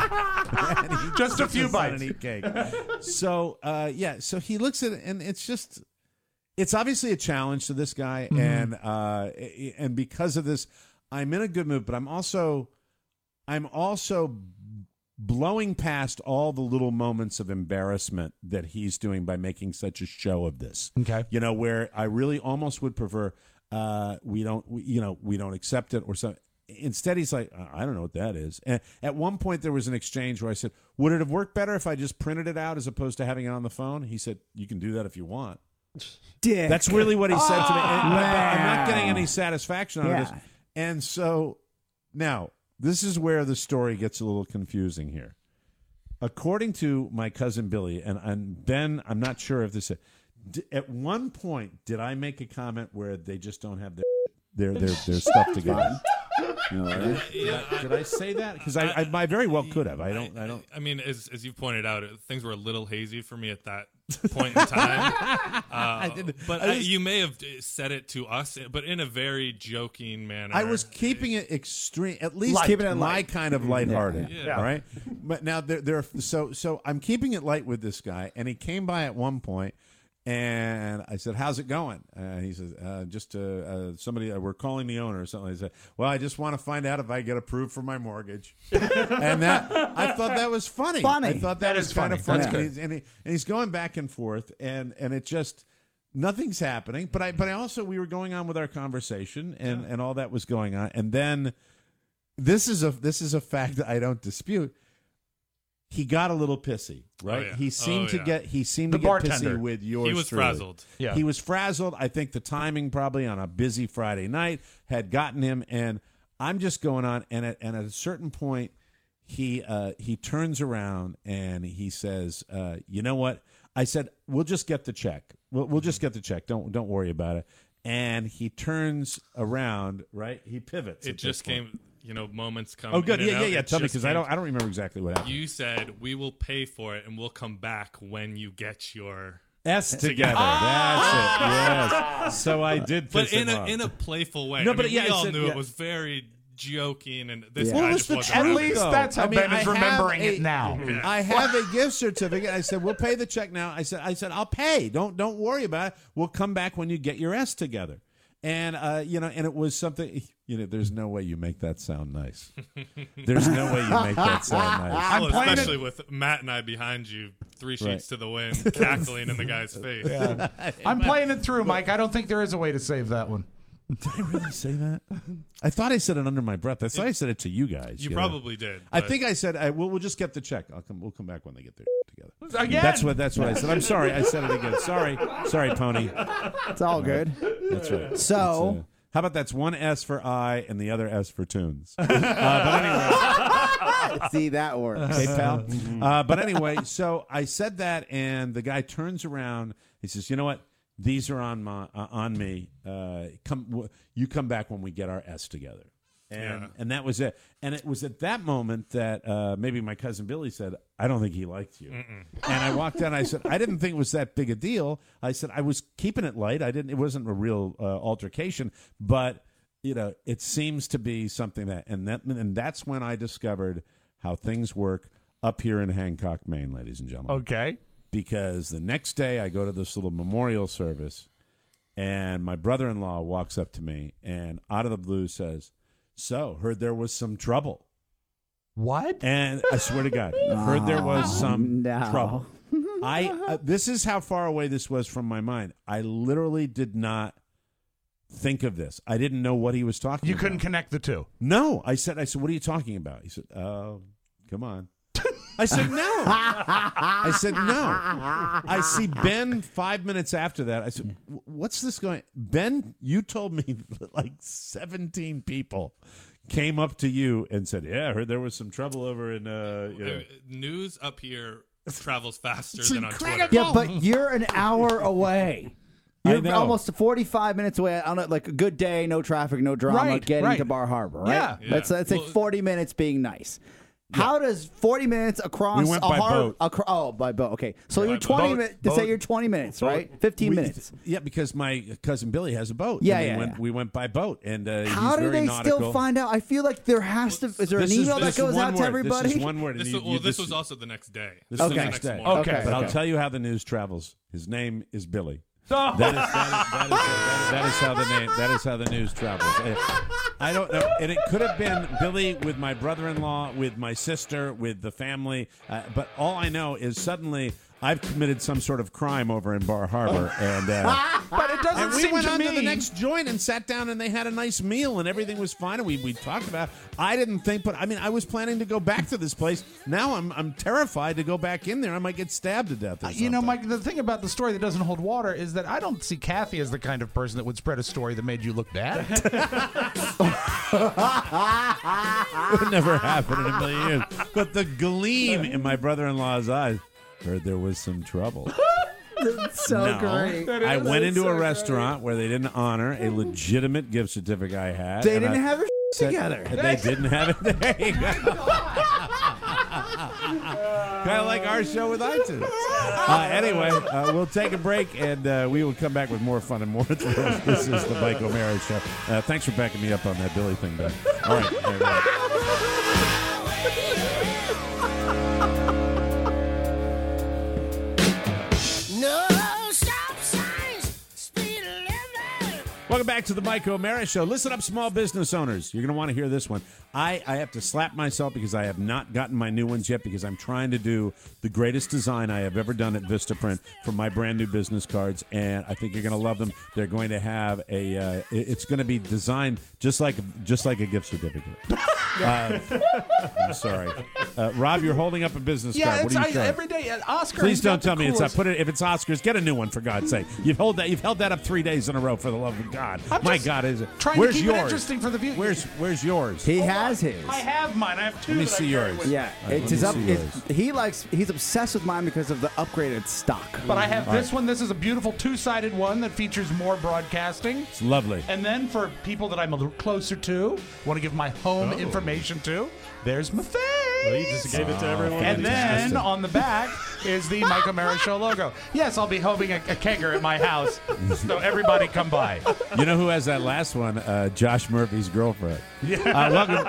And he Just a few sits down bites. and eat cake. So uh, yeah, so he looks at it, and it's just, it's obviously a challenge to this guy, Mhm. and uh, and because of this, I'm in a good mood, but I'm also, I'm also blowing past all the little moments of embarrassment that he's doing by making such a show of this. Okay. You know, where I really almost would prefer uh, we don't, we, you know, we don't accept it or something. Instead, he's like, I don't know what that is. And at one point, there was an exchange where I said, would it have worked better if I just printed it out as opposed to having it on the phone? He said, you can do that if you want. Dick. That's really what he said to me. And, but I'm not Wow. getting any satisfaction out Yeah. of this. And so now, this is where the story gets a little confusing here. According to my cousin Billy, and, and Ben, I'm not sure if this, d- at one point, did I make a comment where they just don't have their their their, their stuff together? Yeah, did, I, did I say that? Because I, I, I very well could have. I don't. I don't. I mean, as as you pointed out, it- things were a little hazy for me at that point in time. Uh, didn't- but I I was- you may have said it to us, but in a very joking manner. I was keeping it extreme, at least Light. keeping Keeping it it my light. kind of lighthearted. Yeah. Yeah. All right, but now there, there. So, so I'm keeping it light with this guy, and he came by at one point, and I said, "How's it going?" Uh, he says, uh, "Just uh, uh, somebody. Uh, we're calling the owner or something." I said, "Well, I just want to find out if I get approved for my mortgage." And that I thought that was funny. Funny. I thought that, That was is kind funny. of funny. That's And good. he's, and, he, and he's going back and forth, and and it just. Nothing's happening, but I but I also we were going on with our conversation and, yeah. and all that was going on, and then this is a this is a fact that I don't dispute. He got a little pissy, right? Oh, yeah. He seemed Oh, to yeah. get he seemed The to get bartender. pissy with yours. He was truly. frazzled. Yeah. He was frazzled. I think the timing probably on a busy Friday night had gotten him, and I'm just going on. And at and at a certain point, he uh, he turns around and he says, uh, "You know what?" I said, "We'll just get the check. We'll, we'll just get the check. Don't don't worry about it." And he turns around, right? He pivots. It at this just point. came, you know, moments come. Oh, good. in and Yeah, yeah, out. yeah. It Tell me just because I came- don't I don't remember exactly what happened. You said we will pay for it and we'll come back when you get your S together. That's it. Yes. So I did but piss in him a off. in a playful way. No, I but mean, yeah, we I all said- knew yeah. it was very joking, and this Yeah. guy What was just the wasn't. At having least it. that's how I mean, Ben is I have remembering a- it now. I have a gift certificate. I said, "We'll pay the check now." I said, "I said I'll pay. Don't don't worry about it. We'll come back when you get your S together." And uh, you know, and it was something. You know, there's no way you make that sound nice. There's no way you make that sound nice. Well, I'm playing especially it- with Matt and I behind you, three sheets Right. to the wind, cackling in the guy's face. Yeah. I'm playing it through, Mike. I don't think there is a way to save that one. Did I really say that? I thought I said it under my breath. I thought I said it to you guys. You know? probably did. I but- think I said, I, "We'll we'll just get the check. I'll come. We'll come back when they get their together." Again. That's what. That's what I said. I'm sorry. I said it again. Sorry. Sorry, Pony. It's all good. That's right. So- That's, uh, how about that's one S for I and the other S for tunes? Uh, but anyway. See, that works. Okay, pal. Uh, but anyway, so I said that, and the guy turns around. He says, "You know what? These are on my uh, on me. Uh, come, w- you come back when we get our S together." And Yeah. and that was it. And it was at that moment that uh, maybe my cousin Billy said, "I don't think he liked you." Mm-mm. And I walked out. And I said, "I didn't think it was that big a deal." I said, "I was keeping it light. I didn't. It wasn't a real uh, altercation, but." You know, it seems to be something that, and that, and that's when I discovered how things work up here in Hancock, Maine, ladies and gentlemen. Okay. Because the next day I go to this little memorial service, and my brother-in-law walks up to me and out of the blue says, "So, heard there was some trouble." What? And I swear to God, heard there was some no. trouble. I uh, this is how far away this was from my mind. I literally did not think of this. I didn't know what he was talking You about. couldn't connect the two. No, I said, I said, "What are you talking about?" He said, "Oh, come on." I said, "No." I said, "No." I see Ben five minutes after that. I said, "What's this going?" Ben, you told me that like seventeen people came up to you and said, "Yeah, I heard there was some trouble over in." Uh, you know. Uh, news up here travels faster It's than on incredible. Twitter. Yeah, but you're an hour away. I You're know. almost forty-five minutes away on a, like a good day, no traffic, no drama, Right, getting right. to Bar Harbor, right? Yeah. Yeah. That's, that's like Well- forty minutes being nice. How does forty minutes across We went a by harbor? boat. Acro- oh, by boat. Okay, so Yeah, you're by twenty boat. minutes. To Boat. say you're twenty minutes, right? Fifteen We- minutes. Yeah, because my cousin Billy has a boat. Yeah, and we yeah, went, yeah. We went by boat, and uh, How he's do very they nautical. still find out? I feel like there has to. Is there This an is- email this that is goes one out word. to everybody? This is one word. and This, you- was, well, you- this was also the next day. This is is the the next next day. morning. Okay, But I'll okay. tell you how the news travels. His name is Billy. Oh. That is, that, is, that, is, that, is, that is how the name. That is how the news travels. Uh, I don't know, and it could have been Billy with my brother-in-law, with my sister, with the family. Uh, but all I know is suddenly I've committed some sort of crime over in Bar Harbor, and uh, But it doesn't and we seem went to on me. to the next joint and sat down, and they had a nice meal, and everything was fine, and we we talked about. I didn't think, but I mean, I was planning to go back to this place. Now I'm I'm terrified to go back in there. I might get stabbed to death. Or You know, something. Mike, the thing about the story that doesn't hold water is that I don't see Kathy as the kind of person that would spread a story that made you look bad. It would never happen in a million years. But the gleam in my brother-in-law's eyes, heard there was some trouble. That's so No. great. I That went is into so a great. restaurant where they didn't honor a legitimate gift certificate I had. They and didn't I have their said- together. They didn't have it. There you go. Kind of like our show with iTunes. Uh, anyway, uh, we'll take a break, and uh, we will come back with more fun and more thrills. This is the Mike O'Mara Show. Uh, thanks for backing me up on that Billy thing, Ben. All right. All right, all right. No stop signs, speed limit. Welcome back to the Mike O'Mara Show. Listen up, small business owners. You're going to want to hear this one. I, I have to slap myself because I have not gotten my new ones yet because I'm trying to do the greatest design I have ever done at Vistaprint for my brand new business cards, and I think you're going to love them. They're going to have a. Uh, it- it's going to be designed just like just like a gift certificate. Uh, I'm sorry, uh, Rob. You're holding up a business yeah, card. What it's are you I, showing? every day. Uh, Oscar. Please has got don't the tell me it's coolest- I put it. If it's Oscars, get a new one for God's sake. You've held that. You've held that up three days in a row. For the love of God, I'm my just God, is it? trying to Where's keep it yours? interesting for the view- Where's Where's yours? He has his. I have mine. I have two. Let me that I see carry yours. with me. Yeah, All right, it's let his me up. see It's, he likes. He's obsessed with mine because of the upgraded stock. But I have All this right. one. This is a beautiful two-sided one that features more broadcasting. It's lovely. And then for people that I'm a little closer to, want to give my home Oh. information to, there's my face. Well, you just gave it to everyone. And then Fantastic. on the back is the Mike O'Mara Show logo. Yes, I'll be holding a, a kegger at my house, so everybody come by. You know who has that last one? Uh, Josh Murphy's girlfriend. Yeah. Uh, welcome.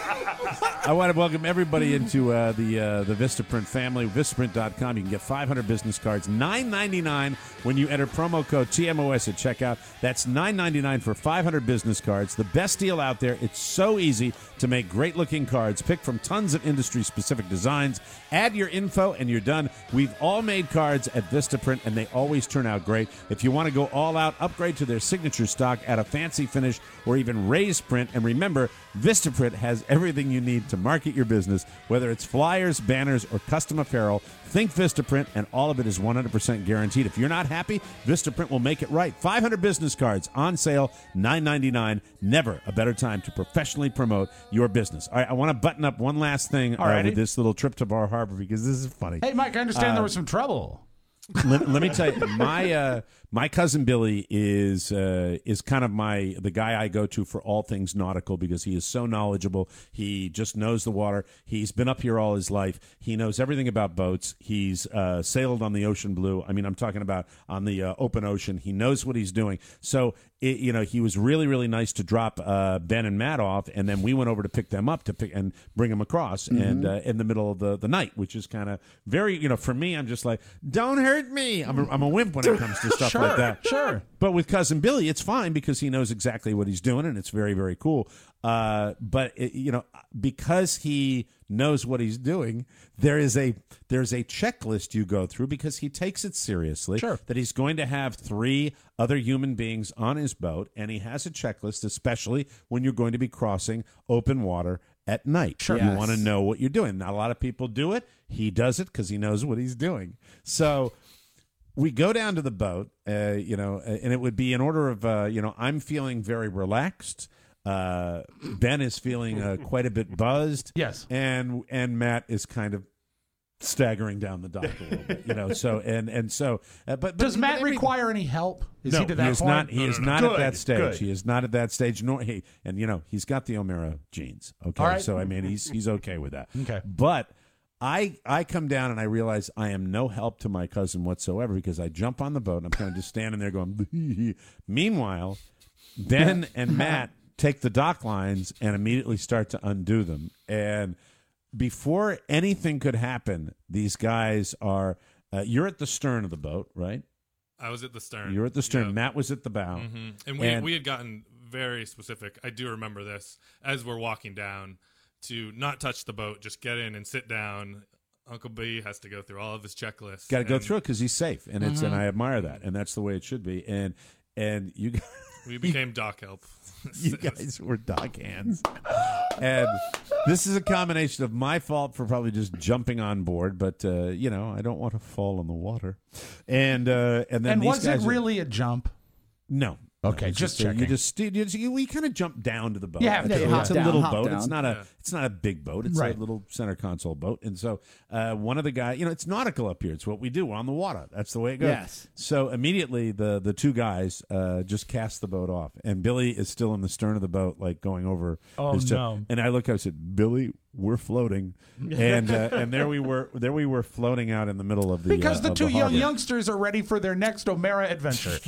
I want to welcome everybody into uh, the uh, the Vistaprint family. Vistaprint dot com. You can get five hundred business cards, nine ninety-nine when you enter promo code T M O S at checkout. That's nine ninety-nine for five hundred business cards. The best deal out there. It's so easy to make great-looking cards. Pick from tons of industry-specific designs. Add your info, and you're done. We've all made cards at Vistaprint, and they always turn out great. If you want to go all out, upgrade to their signature stock, add a fancy finish, or even raise print. And remember, Vistaprint has everything you need to market your business, whether it's flyers, banners, or custom apparel. Think Vistaprint, and all of it is one hundred percent guaranteed. If you're not happy, Vistaprint will make it right. five hundred business cards on sale, nine ninety-nine. Never a better time to professionally promote your business. All right, I want to button up one last thing uh, Alrighty. with this little trip to Bar Harbor because this is funny. Hey, Mike, I understand Uh, there was some trouble. let, let me tell you, my uh, my cousin Billy is uh, is kind of my the guy I go to for all things nautical because he is so knowledgeable. He just knows the water. He's been up here all his life. He knows everything about boats. He's uh, sailed on the ocean blue. I mean, I'm talking about on the uh, open ocean. He knows what he's doing. So. It, you know, he was really, really nice to drop uh, Ben and Matt off, and then we went over to pick them up to pick and bring them across, Mm-hmm. and uh, in the middle of the, the night, which is kind of very, you know, for me, I'm just like, don't hurt me. I'm a, I'm a wimp when it comes to stuff Sure, like that. sure. But with cousin Billy, it's fine because he knows exactly what he's doing, and it's very, very cool. Uh, but it, you know, because he knows what he's doing, there is a there's a checklist you go through because he takes it seriously. Sure. That he's going to have three other human beings on his boat, and he has a checklist, especially when you're going to be crossing open water at night. Sure. You Yes. want to know what you're doing. Not a lot of people do it. He does it because he knows what he's doing. So we go down to the boat, uh, you know, and it would be in order of, uh, you know, I'm feeling very relaxed. Uh, Ben is feeling uh, quite a bit buzzed. Yes. And and Matt is kind of staggering down the dock a little bit, you know. So and and so, uh, but, but does Matt every, require any help? Is no, he to that he is point? not. He no, is no, not no. at that Good, stage. good. He is not at that stage. Nor he and you know he's got the O'Mara genes. Okay, All right. so I mean he's he's okay with that. Okay, but. I, I come down and I realize I am no help to my cousin whatsoever because I jump on the boat and I'm kind of just standing there going. Meanwhile, Ben and Matt take the dock lines and immediately start to undo them. And before anything could happen, these guys are. Uh, you're at the stern of the boat, right? I was at the stern. You're at the stern. Yep. Matt was at the bow. Mm-hmm. And we and, we had gotten very specific. I do remember this as we're walking down. To not touch the boat, just get in and sit down. Uncle B has to go through all of his checklists. Got to go and- through it because he's safe, and it's Mhm. and I admire that, and that's the way it should be. And and you, We became dock help. you guys were dock hands, and this is a combination of my fault for probably just jumping on board, but uh, you know I don't want to fall in the water, and uh, and then And these was it guys are- really a jump? No. Okay, No, it's just uh, checking. You just you, just, you we kind of jump down to the boat. You have it's to. a, Hop it's a down, little hop boat. down. It's not a Yeah. it's not a big boat. It's Right. a little center console boat. And so uh, one of the guys, you know, it's nautical up here. It's what we do. We're on the water. That's the way it goes. Yes. So immediately the the two guys uh, just cast the boat off, and Billy is still in the stern of the boat, like going over. Oh, his toe. no. And I look, I said, Billy, we're floating, and uh, and there we were, there we were floating out in the middle of the Because uh, the of two the young harbor. youngsters are ready for their next O'Mara adventure.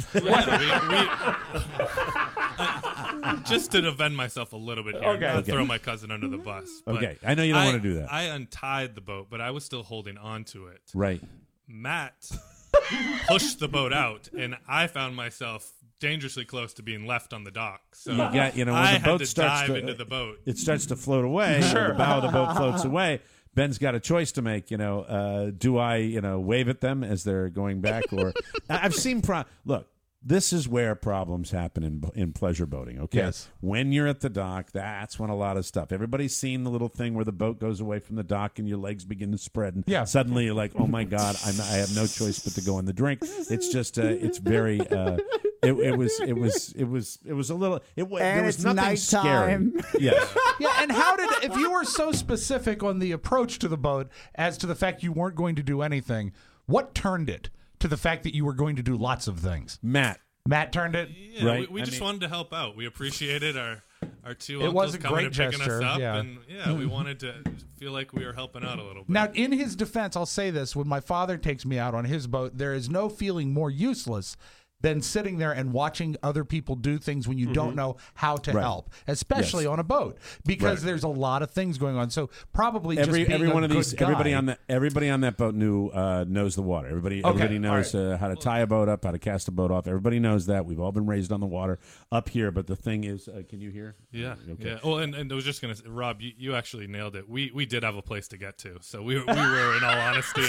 Just to defend myself a little bit here, Okay. and not Okay. throw my cousin under the bus. But Okay. I know you don't wanna do that. I untied the boat, but I was still holding on to it. Right. Matt pushed the boat out, and I found myself dangerously close to being left on the dock. So You got, you know, when I the had boat to starts dive to, into the boat. it starts to float away. Sure. The bow of the boat floats away. Ben's got a choice to make. You know, uh, do I, you know, wave at them as they're going back, or I- I've seen. Pro- Look, this is where problems happen in in pleasure boating. Okay, Yes. when you're at the dock, that's when a lot of stuff. Everybody's seen the little thing where the boat goes away from the dock and your legs begin to spread, and Yeah. suddenly you're like, oh my god, I'm, I have no choice but to go in the drink. It's just, uh, it's very. Uh, It, it was it was it was it was a little it was And there was it's nothing nighttime. scary. Yes. Yeah, and how did if you were so specific on the approach to the boat as to the fact you weren't going to do anything, what turned it to the fact that you were going to do lots of things? Matt. Matt turned it. Yeah, Right. we, we I just mean- wanted to help out. We appreciated our our two It uncles was a coming great and picking gesture, us up, yeah. and yeah, we wanted to feel like we were helping out a little bit. Now, in his defense, I'll say this: when my father takes me out on his boat, there is no feeling more useless than sitting there and watching other people do things when you don't know how to Right. help, especially Yes. on a boat, because Right. there's a lot of things going on. So probably Every just being every a one of good these guy. everybody on the everybody on that boat knew uh, knows the water. Everybody Okay, everybody all knows uh, how to tie a boat up, how to cast a boat off. Everybody knows that. We've all been raised on the water up here. But the thing is, uh, can you hear? Yeah, Okay. yeah. Well, and, and I was just gonna say, Rob, you, you actually nailed it. We we did have a place to get to, so we we were in all honesty,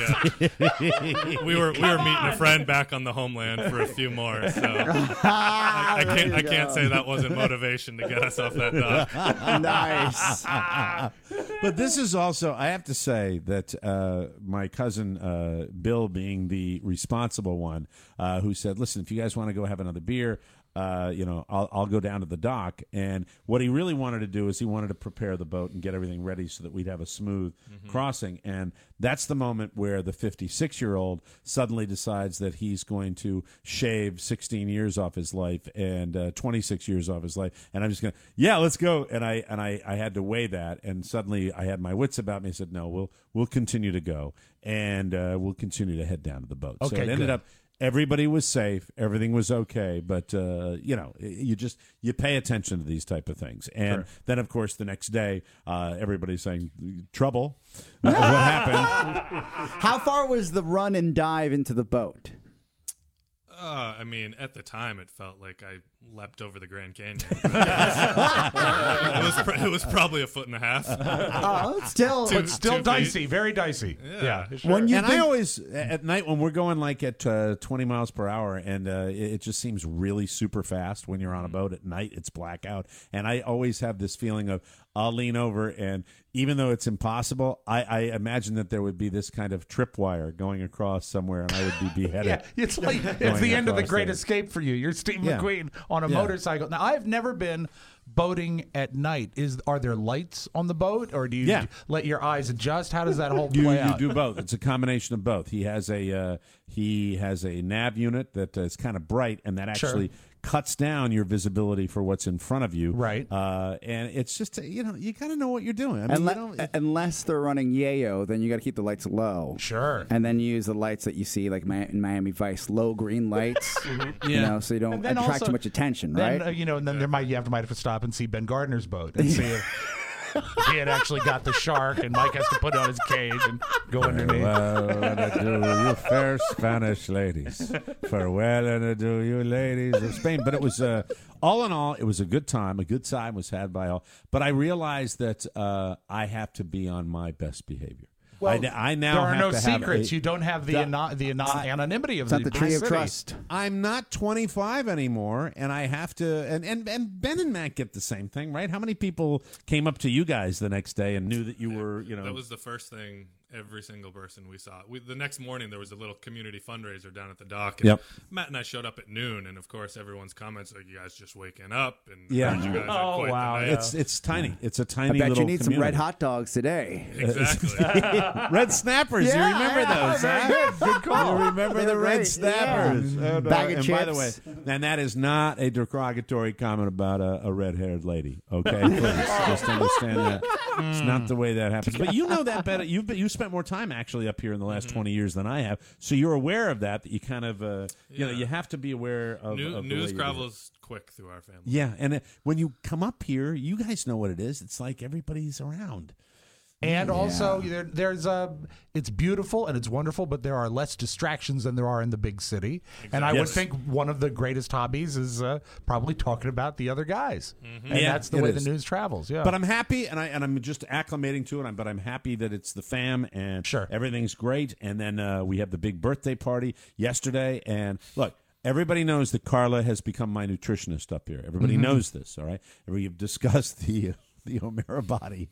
uh, we were we were meeting a friend back on the homeland for a few more. So I, I can't I can't say that wasn't motivation to get us off that dock. Nice. But this is also, I have to say that uh, my cousin uh, Bill, being the responsible one, uh, who said, "Listen, if you guys want to go have another beer, uh, you know, I'll, I'll go down to the dock." And what he really wanted to do is he wanted to prepare the boat and get everything ready so that we'd have a smooth crossing. And that's the moment where the fifty-six-year-old suddenly decides that he's going to shave sixteen years off his life and uh, twenty-six years off his life. And I'm just going to, yeah, let's go. And I and I, I had to weigh that. And suddenly I had my wits about me. I said, no, we'll we'll continue to go, and uh, we'll continue to head down to the boat. so Okay, it ended good. up. Everybody was safe. Everything was okay. But, uh, you know, you just you pay attention to these type of things. And Sure. then, of course, the next day, uh, everybody's saying, trouble. Uh, what happened? How far was the run and dive into the boat? Uh, I mean, at the time, it felt like I leapt over the Grand Canyon. it was pr- it was probably a foot and a half. Oh, it's still, Two- But still two feet. dicey, very dicey. Yeah. Yeah, sure. When you And I think- always, at night when we're going like at uh, twenty miles per hour, and uh, it, it just seems really super fast when you're on a boat at night, it's blackout. And I always have this feeling of, I'll lean over, and even though it's impossible, I, I imagine that there would be this kind of tripwire going across somewhere, and I would be beheaded. Yeah, it's like it's going the end of the across Great there. Escape for you. You're Steve Yeah. McQueen on a Yeah. motorcycle. Now, I've never been boating at night, is are there lights on the boat, or do you Yeah. let your eyes adjust? How does that whole You, play you out? do both. It's a combination of both. He has a uh, he has a nav unit that uh, is kind of bright, and that Sure. actually cuts down your visibility for what's in front of you. Right. Uh, and it's just uh, you know you got to know what you're doing. I mean, Unle- you don't, unless they're running yayo, then you got to keep the lights low. Sure. And then you use the lights that you see like Mi- in Miami Vice, low green lights. You Yeah. know, so you don't And then attract also- too much attention, Then, right? uh, you know, and then there might you have to might have to stop and see Ben Gardner's boat and see if he had actually got the shark, and Mike has to put on his cage and go underneath. Farewell and adieu, you fair Spanish ladies. Farewell and adieu, you ladies of Spain. But it was, uh, all in all, it was a good time. A good time was had by all. But I realized that uh, I have to be on my best behavior. Well, I, I now there are have no to have secrets. a- you don't have the The- ano- the ano- anonymity of It's not the tree of city. trust. I'm not twenty-five anymore, and I have to. And, and, and Ben and Matt get the same thing, right? How many people came up to you guys the next day and knew that you were, you know? That was the first thing every single person we saw. We, the next morning, there was a little community fundraiser down at the dock. And Yep. Matt and I showed up at noon, and of course, everyone's comments like, "You guys just waking up." And Yeah. "You guys are Oh, quite the wow, night." It's it's tiny. It's a I tiny bet little you need some community. red hot dogs today. Exactly. Red snappers. Yeah, you remember yeah, those? very huh? good. Good call. You remember They're the red great. snappers? Yeah. And, uh, Bag of and by the way, chips. and that is not a derogatory comment about a, a red-haired lady. Okay, please just understand that it's not the way that happens. But you know that better. You've been, you spent more time actually up here in the last Mm-hmm. twenty years than I have, so you're aware of that. That you kind of uh, you know Yeah. you have to be aware of, New, of the news way you do it. travels quick through our family. Yeah, and uh, when you come up here, you guys know what it is. It's like everybody's around. And also, there, there's a. It's beautiful and it's wonderful, but there are less distractions than there are in the big city. And I would Yes. think one of the greatest hobbies is uh, probably talking about the other guys, and Yeah, that's the it way is. the news travels. Yeah, But I'm happy, and I and I'm just acclimating to it. I'm, but I'm happy that it's the fam, and Sure. everything's great. And then uh, we have the big birthday party yesterday. And look, everybody knows that Carla has become my nutritionist up here. Everybody Mm-hmm. knows this. All right, we've discussed the the O'Mara body.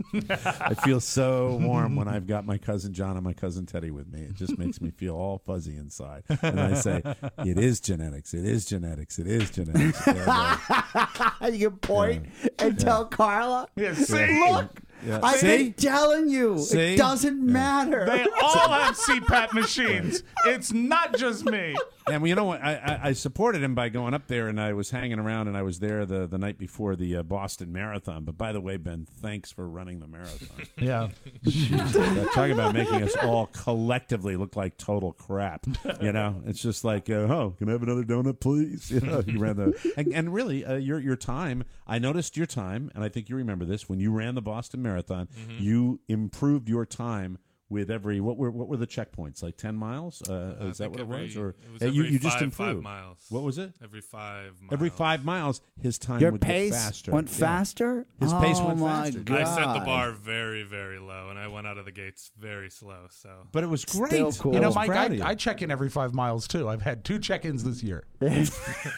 I feel so warm when I've got my cousin John and my cousin Teddy with me. It just makes me feel all fuzzy inside. And I say, it is genetics. It is genetics. It is genetics. And, uh, You can point and tell Carla, Yeah, see? look, Yeah. I've See? been telling you, See? it doesn't matter. they all have C PAP machines. It's not just me. And well, you know what? I, I, I supported him by going up there, and I was hanging around, and I was there the, the night before the uh, Boston Marathon. But by the way, Ben, thanks for running the marathon. Yeah. Jeez, talking about making us all collectively look like total crap. You know, it's just like, uh, oh, can I have another donut, please? You know, you ran the and, and really, uh, your your time. I noticed your time, and I think you remember this when you ran the Boston Marathon. Mm-hmm. You improved your time. With every what were what were the checkpoints, like ten miles? Uh, I is that think what every- it was, or it was uh, you every you just five- improved five miles. What was it? Every five miles. Every five miles, his time Your would pace get faster. went Yeah. faster? His pace Oh, went my faster. God. I set the bar very, very low, and I went out of the gates very slow. So, But it was great. Still cool. You I know, was Mike, proud of you. I, I check in every five miles too. I've had two check-ins this year. Ben,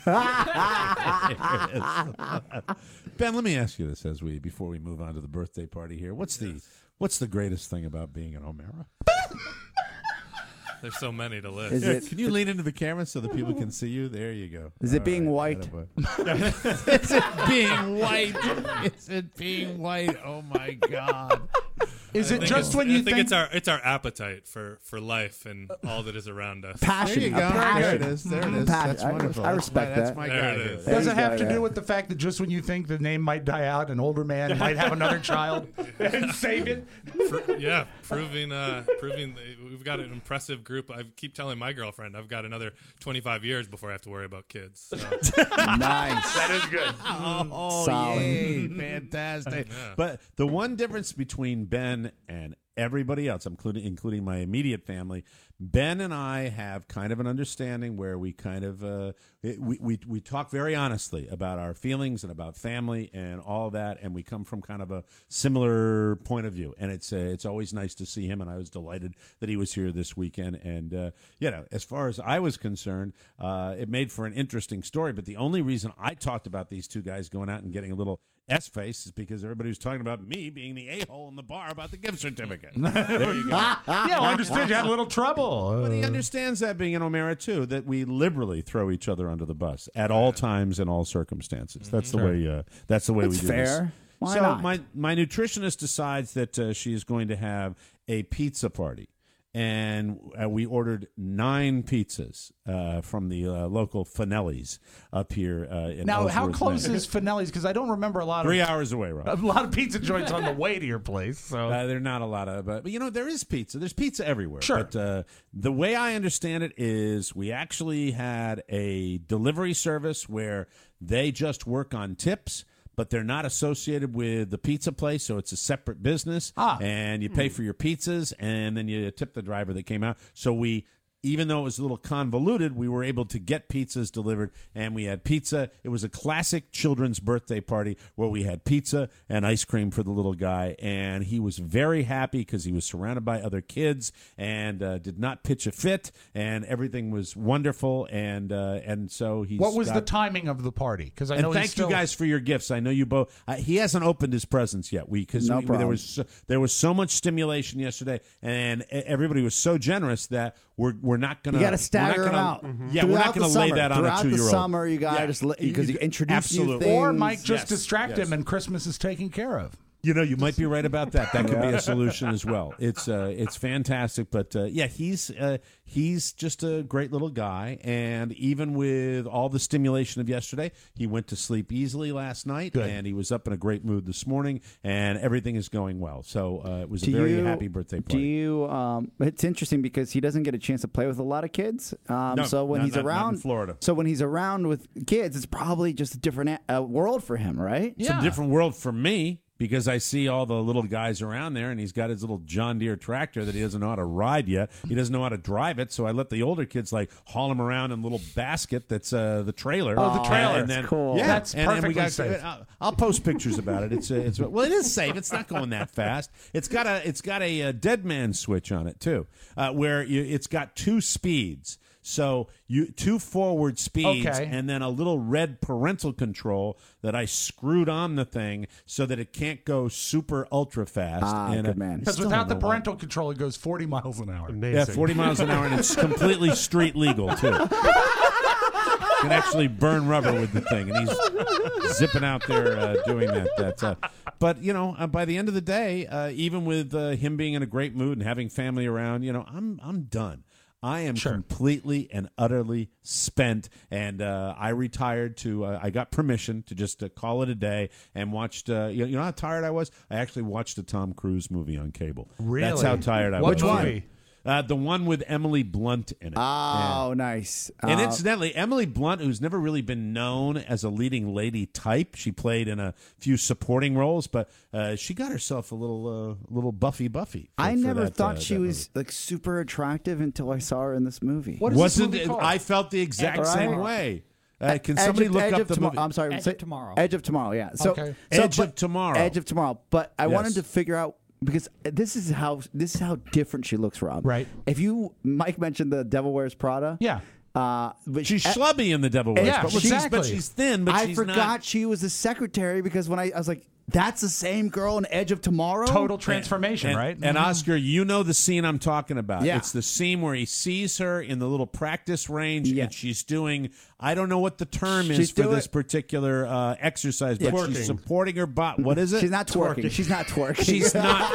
let me ask you this as we before we move on to the birthday party here. What's the what's the greatest thing about being an O'Mara? there's so many to list. Is Yeah, it- can you lean into the camera so that people can see you? There you go. Is it All being right, white? attaboy. Is it being white? Is it being white? Oh my God! Is I it think just it's- when I you think, think it's our it's our appetite for, for life and all that is around us. Passion. There you a go. passion. There it is. There it is. Passion. That's I- wonderful. I That's respect my, that. That's my There guy. it here. is. There Does you it have go, to yeah. do with the fact that just when you think the name might die out, an older man might have another child and save it? Pro- yeah, proving uh, proving that we've got an impressive group. I keep telling my girlfriend I've got another twenty-five years before I have to worry about kids. So. Nice. That is good. Oh, Solid. yay, fantastic. Yeah. But the one difference between Ben and everybody else, including including my immediate family, Ben and I have kind of an understanding where we kind of uh, we, we we talk very honestly about our feelings and about family and all that, and we come from kind of a similar point of view. And it's uh, it's always nice to see him, and I was delighted that he was here this weekend. And uh, you know, as far as I was concerned, uh, it made for an interesting story. But the only reason I talked about these two guys going out and getting a little S-face is because everybody was talking about me being the a-hole in the bar about the gift certificate. There you go. Yeah, well, I understood you had a little trouble. But he understands that, being an O'Mara, too, that we liberally throw each other under the bus at all times in all circumstances. That's the Sure. way. Uh, that's the way That's we do fair. this. Why so not? my my nutritionist decides that uh, she is going to have a pizza party. And uh, we ordered nine pizzas uh, from the uh, local Finelli's up here uh, in Now, how Ellsworth, close Maine. is Finelli's? Because I don't remember a lot Three of hours away, Rob. a lot of pizza joints on the way to your place. So Uh, there are not a lot of, but, but you know, there is pizza. There's pizza everywhere. Sure. But uh, the way I understand it is we actually had a delivery service where they just work on tips, but they're not associated with the pizza place, so it's a separate business. Ah. And you pay for your pizzas, and then you tip the driver that came out. So we, even though it was a little convoluted, we were able to get pizzas delivered, and we had pizza. It was a classic children's birthday party where we had pizza and ice cream for the little guy, and he was very happy because he was surrounded by other kids and uh, did not pitch a fit, and everything was wonderful, and uh, and so he's what was got- the timing of the party? Because I and know thank he's still, you guys for your gifts. I know you both. Uh, he hasn't opened his presents yet. We because No we, there problem. was so, there was so much stimulation yesterday, and e- everybody was so generous that we're we're not gonna. You got to we're stagger not them gonna, out. Mm-hmm. Yeah, we're not Throughout the going to lay summer. that on Throughout a two-year-old. the summer, you got to Yeah. just because you introduce Absolutely. new things. or Mike just Yes, distract yes. him and Christmas is taken care of. You know, you might be right about that. That could be a solution as well. It's uh, it's fantastic, but uh, yeah, he's uh, he's just a great little guy, and even with all the stimulation of yesterday, he went to sleep easily last night, Good. and he was up in a great mood this morning, and everything is going well. So uh, it was Do a very you- happy birthday Do party. you? Um, it's interesting because he doesn't get a chance to play with a lot of kids. Um, No, so when not- he's not- not in around Florida. so when he's around with kids, it's probably just a different uh, world for him, right? It's a different world for me because I see all the little guys around there, and he's got his little John Deere tractor that he doesn't know how to ride yet. He doesn't know how to drive it, so I let the older kids like haul him around in a little basket that's uh, the trailer. Oh, the trailer. And That's then, cool. Yeah, That's and, and we perfectly got, safe. I'll, I'll post pictures about it. It's uh, it's well, it is safe. It's not going that fast. It's got a it's got a, uh dead man switch on it too, uh, where you, it's got two speeds. So you two forward speeds Okay. and then a little red parental control that I screwed on the thing so that it can't go super ultra fast. Ah, and good uh, man. Because still without the don't know why. parental control, it goes forty miles an hour. Yeah, forty miles an hour, and it's completely street legal too. You can actually burn rubber with the thing, and he's zipping out there uh, doing that. That, uh, but you know, uh, by the end of the day, uh, even with uh, him being in a great mood and having family around, you know, I'm I'm done. I am Sure. completely and utterly spent, and uh, I retired to. Uh, I got permission to just uh, call it a day and watched. Uh, you, know, you know how tired I was? I actually watched a Tom Cruise movie on cable. Really? That's how tired I What was. movie? Uh, the one with Emily Blunt in it. Oh, nice. And Uh, incidentally, Emily Blunt, who's never really been known as a leading lady type, she played in a few supporting roles, but uh, she got herself a little, uh, little Buffy Buffy. for- I for never that, thought uh, she that was like super attractive until I saw her in this movie. What movie. is this Wasn't movie it- called? I felt the exact Right? same way. Uh, can Edge somebody of- look Edge up of the Tomor- movie? I'm sorry. Edge say- of Tomorrow. Edge of Tomorrow. Yeah. So, Okay. so- Edge but- of Tomorrow. Edge of Tomorrow. But I Yes. wanted to figure out because this is how this is how different she looks, Rob. Right. If you, Mike mentioned the Devil Wears Prada. Yeah. Uh, but She's uh, schlubby in the Devil Wears Yeah, Prada. But she's, exactly. but she's thin, but I she's forgot not. she was a secretary because when I, I was like, that's the same girl in Edge of Tomorrow. Total transformation, and, right? And Oscar, you know the scene I'm talking about. Yeah. It's the scene where he sees her in the little practice range, Yeah. and she's doing, I don't know what the term is She's for doing- this particular uh, exercise, but Yeah. she's Twerking. supporting her butt. What is it? She's not twerking. She's not twerking. She's not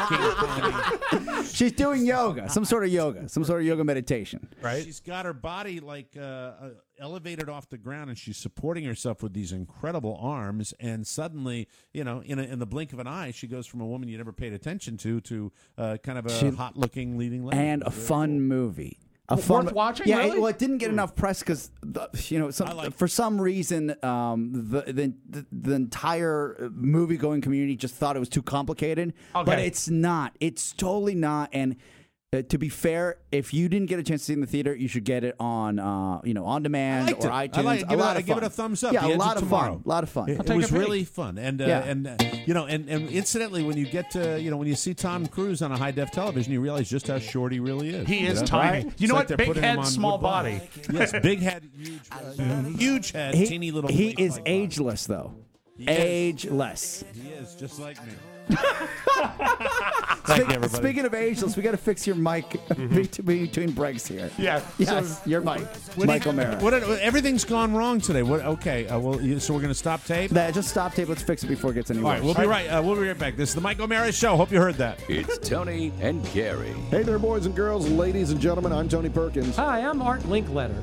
twerking. She's doing yoga, some sort of yoga, some sort of yoga meditation. Right. She's got her body like uh, uh, elevated off the ground, and she's supporting herself with these incredible arms. And suddenly, you know, in a, in the blink of an eye, she goes from a woman you never paid attention to to uh, kind of a She- hot-looking leading lady. And a Very fun cool. movie. A Worth fun watching, Yeah, really? it, well, it didn't get enough press because you know some, I like- for some reason um, the, the the the entire movie going community just thought it was too complicated. But Okay. it's not. It's totally not. And uh, to be fair, if you didn't get a chance to see it in the theater, you should get it on uh, you know on demand liked or it. iTunes. I like it. A Give, lot it, of give it fun. a thumbs up. Yeah, The a Edge lot of of Tomorrow. fun. A lot of fun. It, take it was a peek. really fun, and uh, Yeah. and uh, you know, and, and incidentally, when you get to you know when you see Tom Cruise on a high def television, you realize just how short he really is. He you is know? tiny. You It's know like what? they're Big putting him head, on small wood blocks. body. Yes, big head, huge, uh, huge head, He, teeny little. he waist is like body. ageless though. ageless. He is just like me. Speak, everybody. speaking of ageless, we got to fix your mic between, between breaks here. Yeah. Yes, So- your mic. What Mike do you- O'Mara. What, everything's gone wrong today. What? Okay. Uh, well, you- so we're going to stop tape. Nah, just stop tape. Let's fix it before it gets any All worse. right. We'll be right. Uh, we'll be right back. This is the Mike O'Mara Show. Hope you heard that. It's Tony and Gary. Hey there, boys and girls, ladies and gentlemen. I'm Tony Perkins. Hi, I'm Art Linkletter.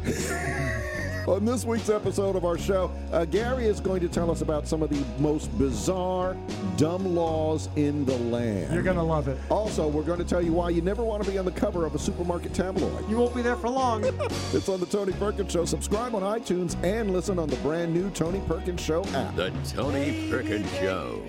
On this week's episode of our show, uh, Gary is going to tell us about some of the most bizarre, dumb laws in the land. You're going to love it. Also, we're going to tell you why you never want to be on the cover of a supermarket tabloid. You won't be there for long. It's on the Tony Perkins Show. Subscribe on iTunes and listen on the brand new Tony Perkins Show app. The Tony Perkins Show.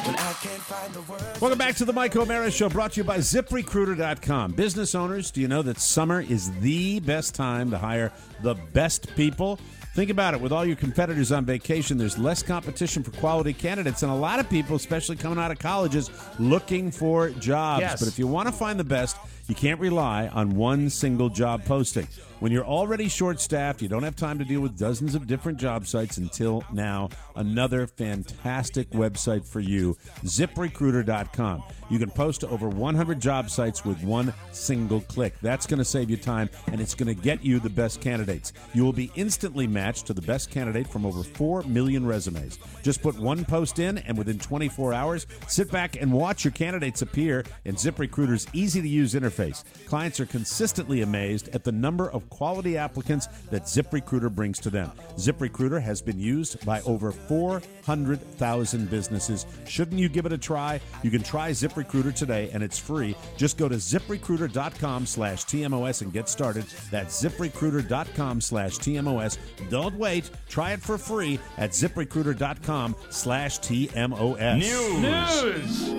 Welcome back to the Mike O'Mara Show, brought to you by zip recruiter dot com. Business owners, do you know that summer is the best time to hire the best people? Think about it. With all your competitors on vacation, there's less competition for quality candidates, and a lot of people, especially coming out of colleges, looking for jobs. Yes. But if you want to find the best, you can't rely on one single job posting. When you're already short-staffed, you don't have time to deal with dozens of different job sites. Until now, another fantastic website for you, zip recruiter dot com. You can post to over one hundred job sites with one single click. That's going to save you time, and it's going to get you the best candidates. You will be instantly matched to the best candidate from over four million resumes. Just put one post in, and within twenty-four hours, sit back and watch your candidates appear in ZipRecruiter's easy-to-use interface. Clients are consistently amazed at the number of quality applicants that ZipRecruiter brings to them. ZipRecruiter has been used by over four hundred thousand businesses. Shouldn't you give it a try? You can try ZipRecruiter today, and it's free. Just go to zip recruiter dot com slash T M O S and get started. That's zip recruiter dot com slash T M O S. Don't wait. Try it for free at zip recruiter dot com slash T M O S. News.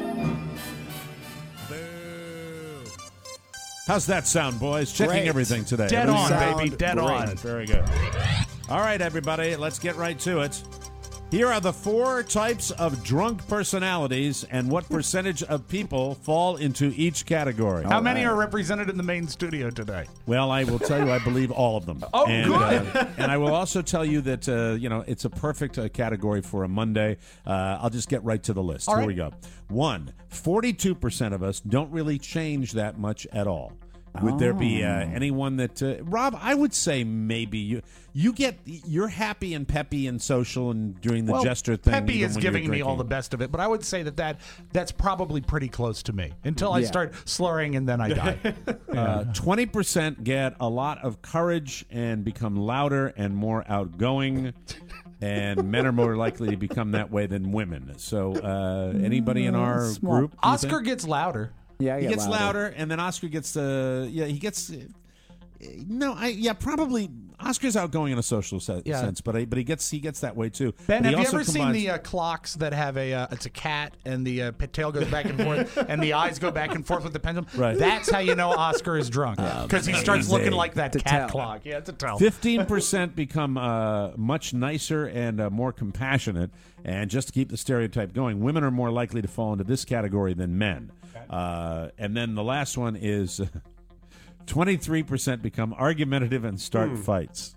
How's that sound, boys? Checking Great. everything today. Dead Everything on, sound baby. Dead great. on. Very good. All right, everybody, let's get right to it. Here are the four types of drunk personalities and what percentage of people fall into each category. How many are represented in the main studio today? Well, I will tell you, I believe all of them. Oh, and, good. Uh, and I will also tell you that, uh, you know, it's a perfect uh, category for a Monday. Uh, I'll just get right to the list. All Here right. we go. One, forty-two percent of us don't really change that much at all. Would there be uh, anyone that uh, Rob? I would say maybe you you get you're happy and peppy and social and doing the well, gesture thing. Peppy even is when you're giving me all the drinking. best of it, but I would say that, that that's probably pretty close to me until I Yeah. start slurring and then I die. Uh, Twenty percent get a lot of courage and become louder and more outgoing, and men are more likely to become that way than women. So, uh, anybody in our Small. group? do you Oscar think? gets louder. Yeah, I He get gets louder, and then Oscar gets uh, yeah, he gets. Uh, no, I yeah, probably Oscar's outgoing in a social se- Yeah. sense, but I, but he gets he gets that way too. Ben, But he have you also ever seen combines- the uh, clocks that have a? Uh, it's a cat, and the uh, tail goes back and forth, and the eyes go back and forth with the pendulum. Right. That's how you know Oscar is drunk because he starts looking like that To cat tell. clock. Yeah, it's a tell. Fifteen percent become uh, much nicer and uh, more compassionate. And just to keep the stereotype going, women are more likely to fall into this category than men. Uh, and then the last one is twenty-three percent become argumentative and start fights.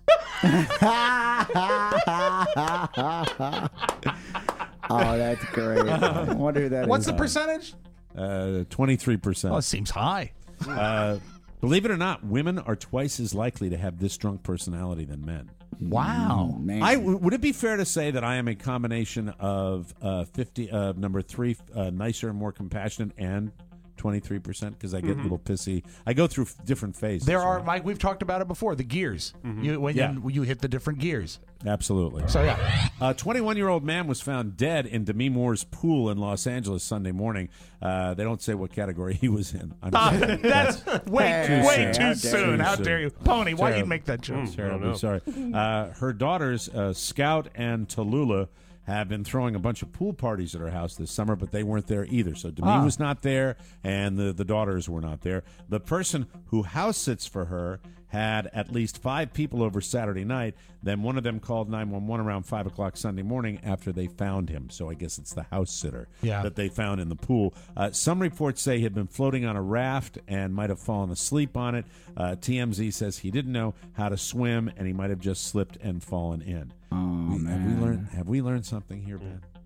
Oh, that's great. I wonder who that What's is. the percentage? Uh, twenty-three percent. Oh, it seems high. Uh, believe it or not, women are twice as likely to have this drunk personality than men. Wow. Man. I would it be fair to say that I am a combination of uh, fifty, uh, number three, uh, nicer and more compassionate, and twenty-three percent because I get a little pissy. I go through f- different phases. There are, right? Mike. We've talked about it before. The gears. You, when Yeah. you, you hit the different gears. Absolutely. So yeah. A twenty-one-year-old man was found dead in Demi Moore's pool in Los Angeles Sunday morning. Uh, they don't say what category he was in. I'm Uh, sorry. that's way Hey, way how too dare soon. you. How dare you, Pony? Why you Terrible. make that joke? Terribly sorry. Uh, her daughters, uh, Scout and Tallulah, have been throwing a bunch of pool parties at her house this summer, but they weren't there either. So Demi Ah. was not there, and the, the daughters were not there. The person who house sits for her had at least five people over Saturday night. Then one of them called nine one one around five o'clock Sunday morning after they found him. So I guess it's the house sitter Yeah. that they found in the pool. Uh, some reports say he had been floating on a raft and might have fallen asleep on it. Uh, T M Z says he didn't know how to swim and he might have just slipped and fallen in. Oh, We- man. have we learned? Have we learned something here, Ben?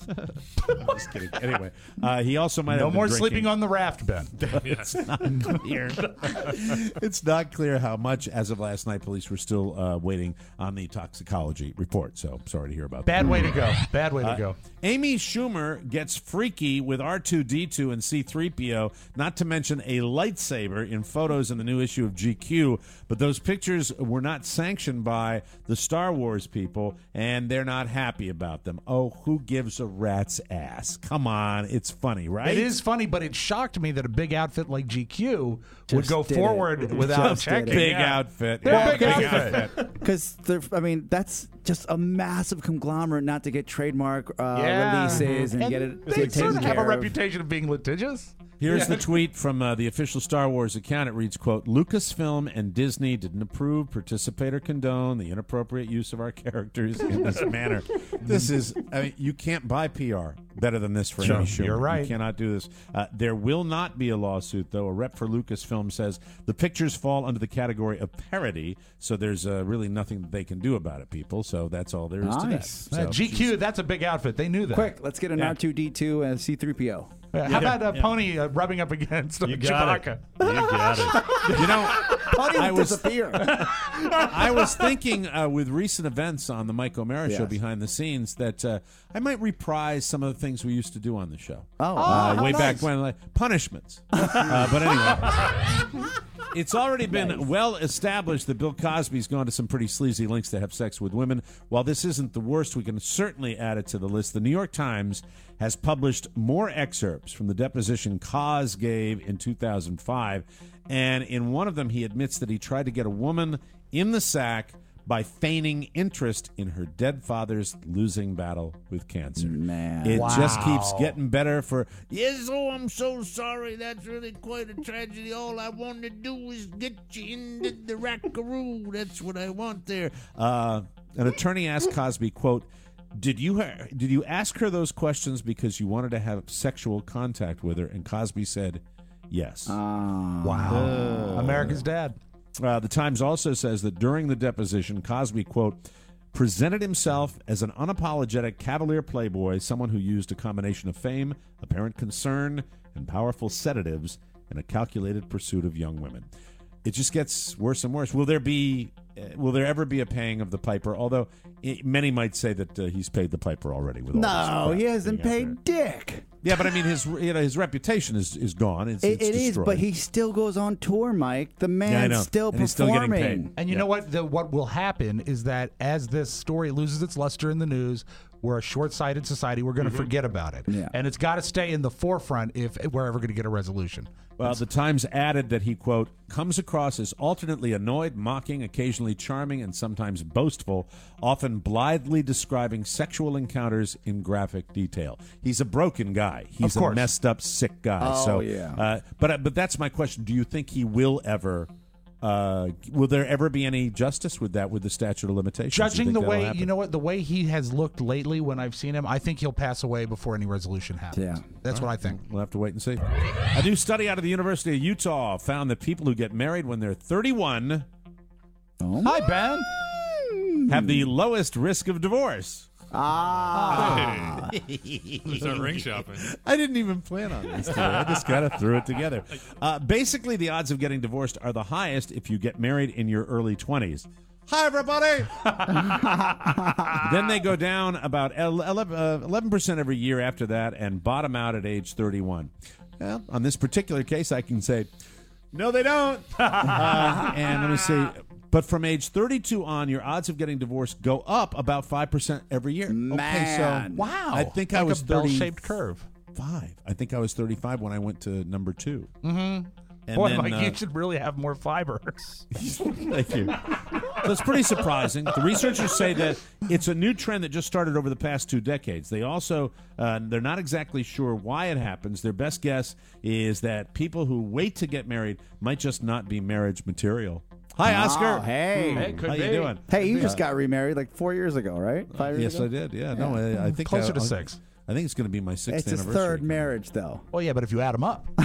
Just kidding. Anyway, uh, he also might no have been more drinking. sleeping on the raft, Ben. It's not clear. It's not clear how much. As of last night, police were still uh, waiting on the toxicology report. So sorry to hear about Bad that. way to go. Bad way to Uh, go. Amy Schumer gets freaky with R two D two and C three P O, not to mention a lightsaber in photos in the new issue of G Q. But those pictures were not sanctioned by the Star Wars people, and they're not happy about them. Oh, who gives a rat's ass? Come on, it's funny, right? It is funny, but it shocked me that a big outfit like G Q would Just go did forward it. without Just did checking. Big Yeah. outfit. They're Yeah, big outfit. Because I mean, that's just a massive conglomerate not to get trademark uh, Yeah. releases and, And get it they taken sort of have a care of. reputation of being litigious. Here's Yeah. the tweet from uh, the official Star Wars account. It reads, quote, Lucasfilm and Disney didn't approve, participate, or condone the inappropriate use of our characters in this manner. This is, I mean, you can't buy P R better than this for Sure, Amy Schumer. you're right. You cannot do this. Uh, there will not be a lawsuit, though. A rep for Lucasfilm says the pictures fall under the category of parody, so there's uh, really nothing that they can do about it, people. So that's all there is Nice. to that. Uh, So G Q, she's- that's a big outfit. They knew that. Quick, let's get an Yeah. R two D two and C three P O. Yeah, how about a pony uh, rubbing up against uh, You got Chewbacca? it. You got it. You know, Pony I will was disappear. I was thinking uh, with recent events on the Mike O'Mara show Yes. behind the scenes that uh, I might reprise some of the things we used to do on the show. Oh, uh, how way back nice. when, like punishments. uh, but anyway, it's already been Nice. well established that Bill Cosby's gone to some pretty sleazy lengths to have sex with women. While this isn't the worst, we can certainly add it to the list. The New York Times has published more excerpts from the deposition Cos gave in two thousand five, and in one of them he admits that he tried to get a woman in the sack by feigning interest in her dead father's losing battle with cancer. Man. It just Wow. keeps getting better for, yes, oh, I'm so sorry. That's really quite a tragedy. All I want to do is get you into the rackaroo. That's what I want there. Uh, an attorney asked Cosby, quote, Did you ha- did you ask her those questions because you wanted to have sexual contact with her? And Cosby said, yes. Wow. America's dad. Uh, the Times also says that during the deposition, Cosby, quote, presented himself as an unapologetic cavalier playboy, someone who used a combination of fame, apparent concern, and powerful sedatives in a calculated pursuit of young women. It just gets worse and worse. Will there be, uh, will there ever be a paying of the piper? Although i many might say that uh, he's paid the piper already. With all this No, crap he hasn't being out there. paid dick. Yeah, but I mean, his you know his reputation is is gone. It's, It, it's it is, destroyed. but he still goes on tour, Mike. The man's Yeah, I know. still And he's still getting performing. paid. And you Yeah. know what? The, what will happen is that as this story loses its luster in the news, we're a short-sighted society. We're going to forget about it, Yeah. and it's got to stay in the forefront if we're ever going to get a resolution. Well, the Times added that he, quote, comes across as alternately annoyed, mocking, occasionally charming, and sometimes boastful, often blithely describing sexual encounters in graphic detail. He's a broken guy. He's Of a course. messed up, sick guy. Oh, so, yeah. Uh, but but that's my question. Do you think he will ever? Uh, will there ever be any justice with that, with the statute of limitations? Do you Judging think the that'll way happen? you know what the way he has looked lately, when I've seen him, I think he'll pass away before any resolution happens. Yeah. That's what I think. We'll have to wait and see. A new study out of the University of Utah found that people who get married when they're thirty-one Oh, Hi, Ben. have the lowest risk of divorce. Ah. Hey. Start ring shopping. I didn't even plan on this today. I just kind of threw it together. Uh, basically, the odds of getting divorced are the highest if you get married in your early twenties. Hi, everybody. Then they go down about eleven percent every year after that and bottom out at age thirty-one. Well, on this particular case, I can say, no, they don't. uh, and let me see. But from age thirty-two on, your odds of getting divorced go up about five percent every year. Okay, Man. so Wow. I think like I was a thirty. bell-shaped curve. Five. I think I was thirty-five when I went to number two. Mm-hmm. And Boy, then, Mike, uh, you should really have more fiber. Thank you. So it's pretty surprising. The researchers say that it's a new trend that just started over the past two decades. They also, uh, they're not exactly sure why it happens. Their best guess is that people who wait to get married might just not be marriage material. Hi, Oscar. Oh, hey. Hey, could How be. you doing? Hey, you just Uh, got remarried like four years ago, right? Five years Yes, ago? I did. Yeah, no, I, I think Closer I, to I- six. I think it's going to be my sixth It's his anniversary. third marriage, though. Well, yeah, but if you add them up.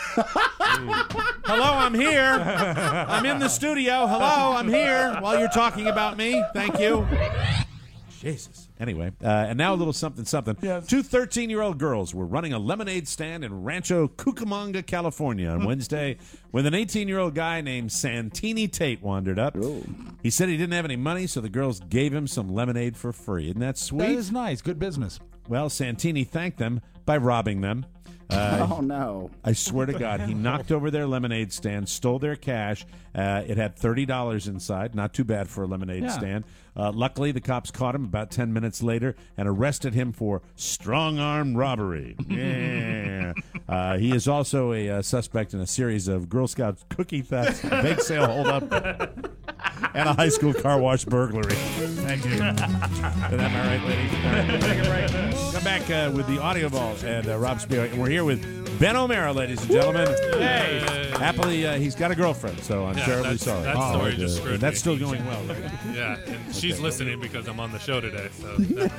Hello, I'm here. I'm in the studio. Hello, I'm here while you're talking about me. Thank you. Jesus. Anyway, uh, and now a little something, something. Yes. Two thirteen-year-old girls were running a lemonade stand in Rancho Cucamonga, California on Wednesday when an eighteen-year-old guy named Santini Tate wandered up. Oh. He said he didn't have any money, so the girls gave him some lemonade for free. Isn't that sweet? That is nice. Good business. Well, Santini thanked them by robbing them. Uh, oh, no. I swear to God, he knocked over their lemonade stand, stole their cash. Uh, it had thirty dollars inside. Not too bad for a lemonade Yeah. stand. Uh, luckily, the cops caught him about ten minutes later and arrested him for strong-arm robbery. Yeah. uh, he is also a uh, suspect in a series of Girl Scout cookie thefts, a bake sale holdup, and a high school car wash burglary. Thank you. Is that my right, ladies? All right, we'll take a break. Come back uh, with the audio ball and uh, Rob Spielberg. And we're here with Ben O'Mara, ladies and gentlemen. Hey. Happily, uh, he's got a girlfriend, so I'm Yeah, terribly that's- sorry. that Oh, story uh, just screwed and that's me. still going well, right? Yeah, and she's Okay. listening because I'm on the show today. So that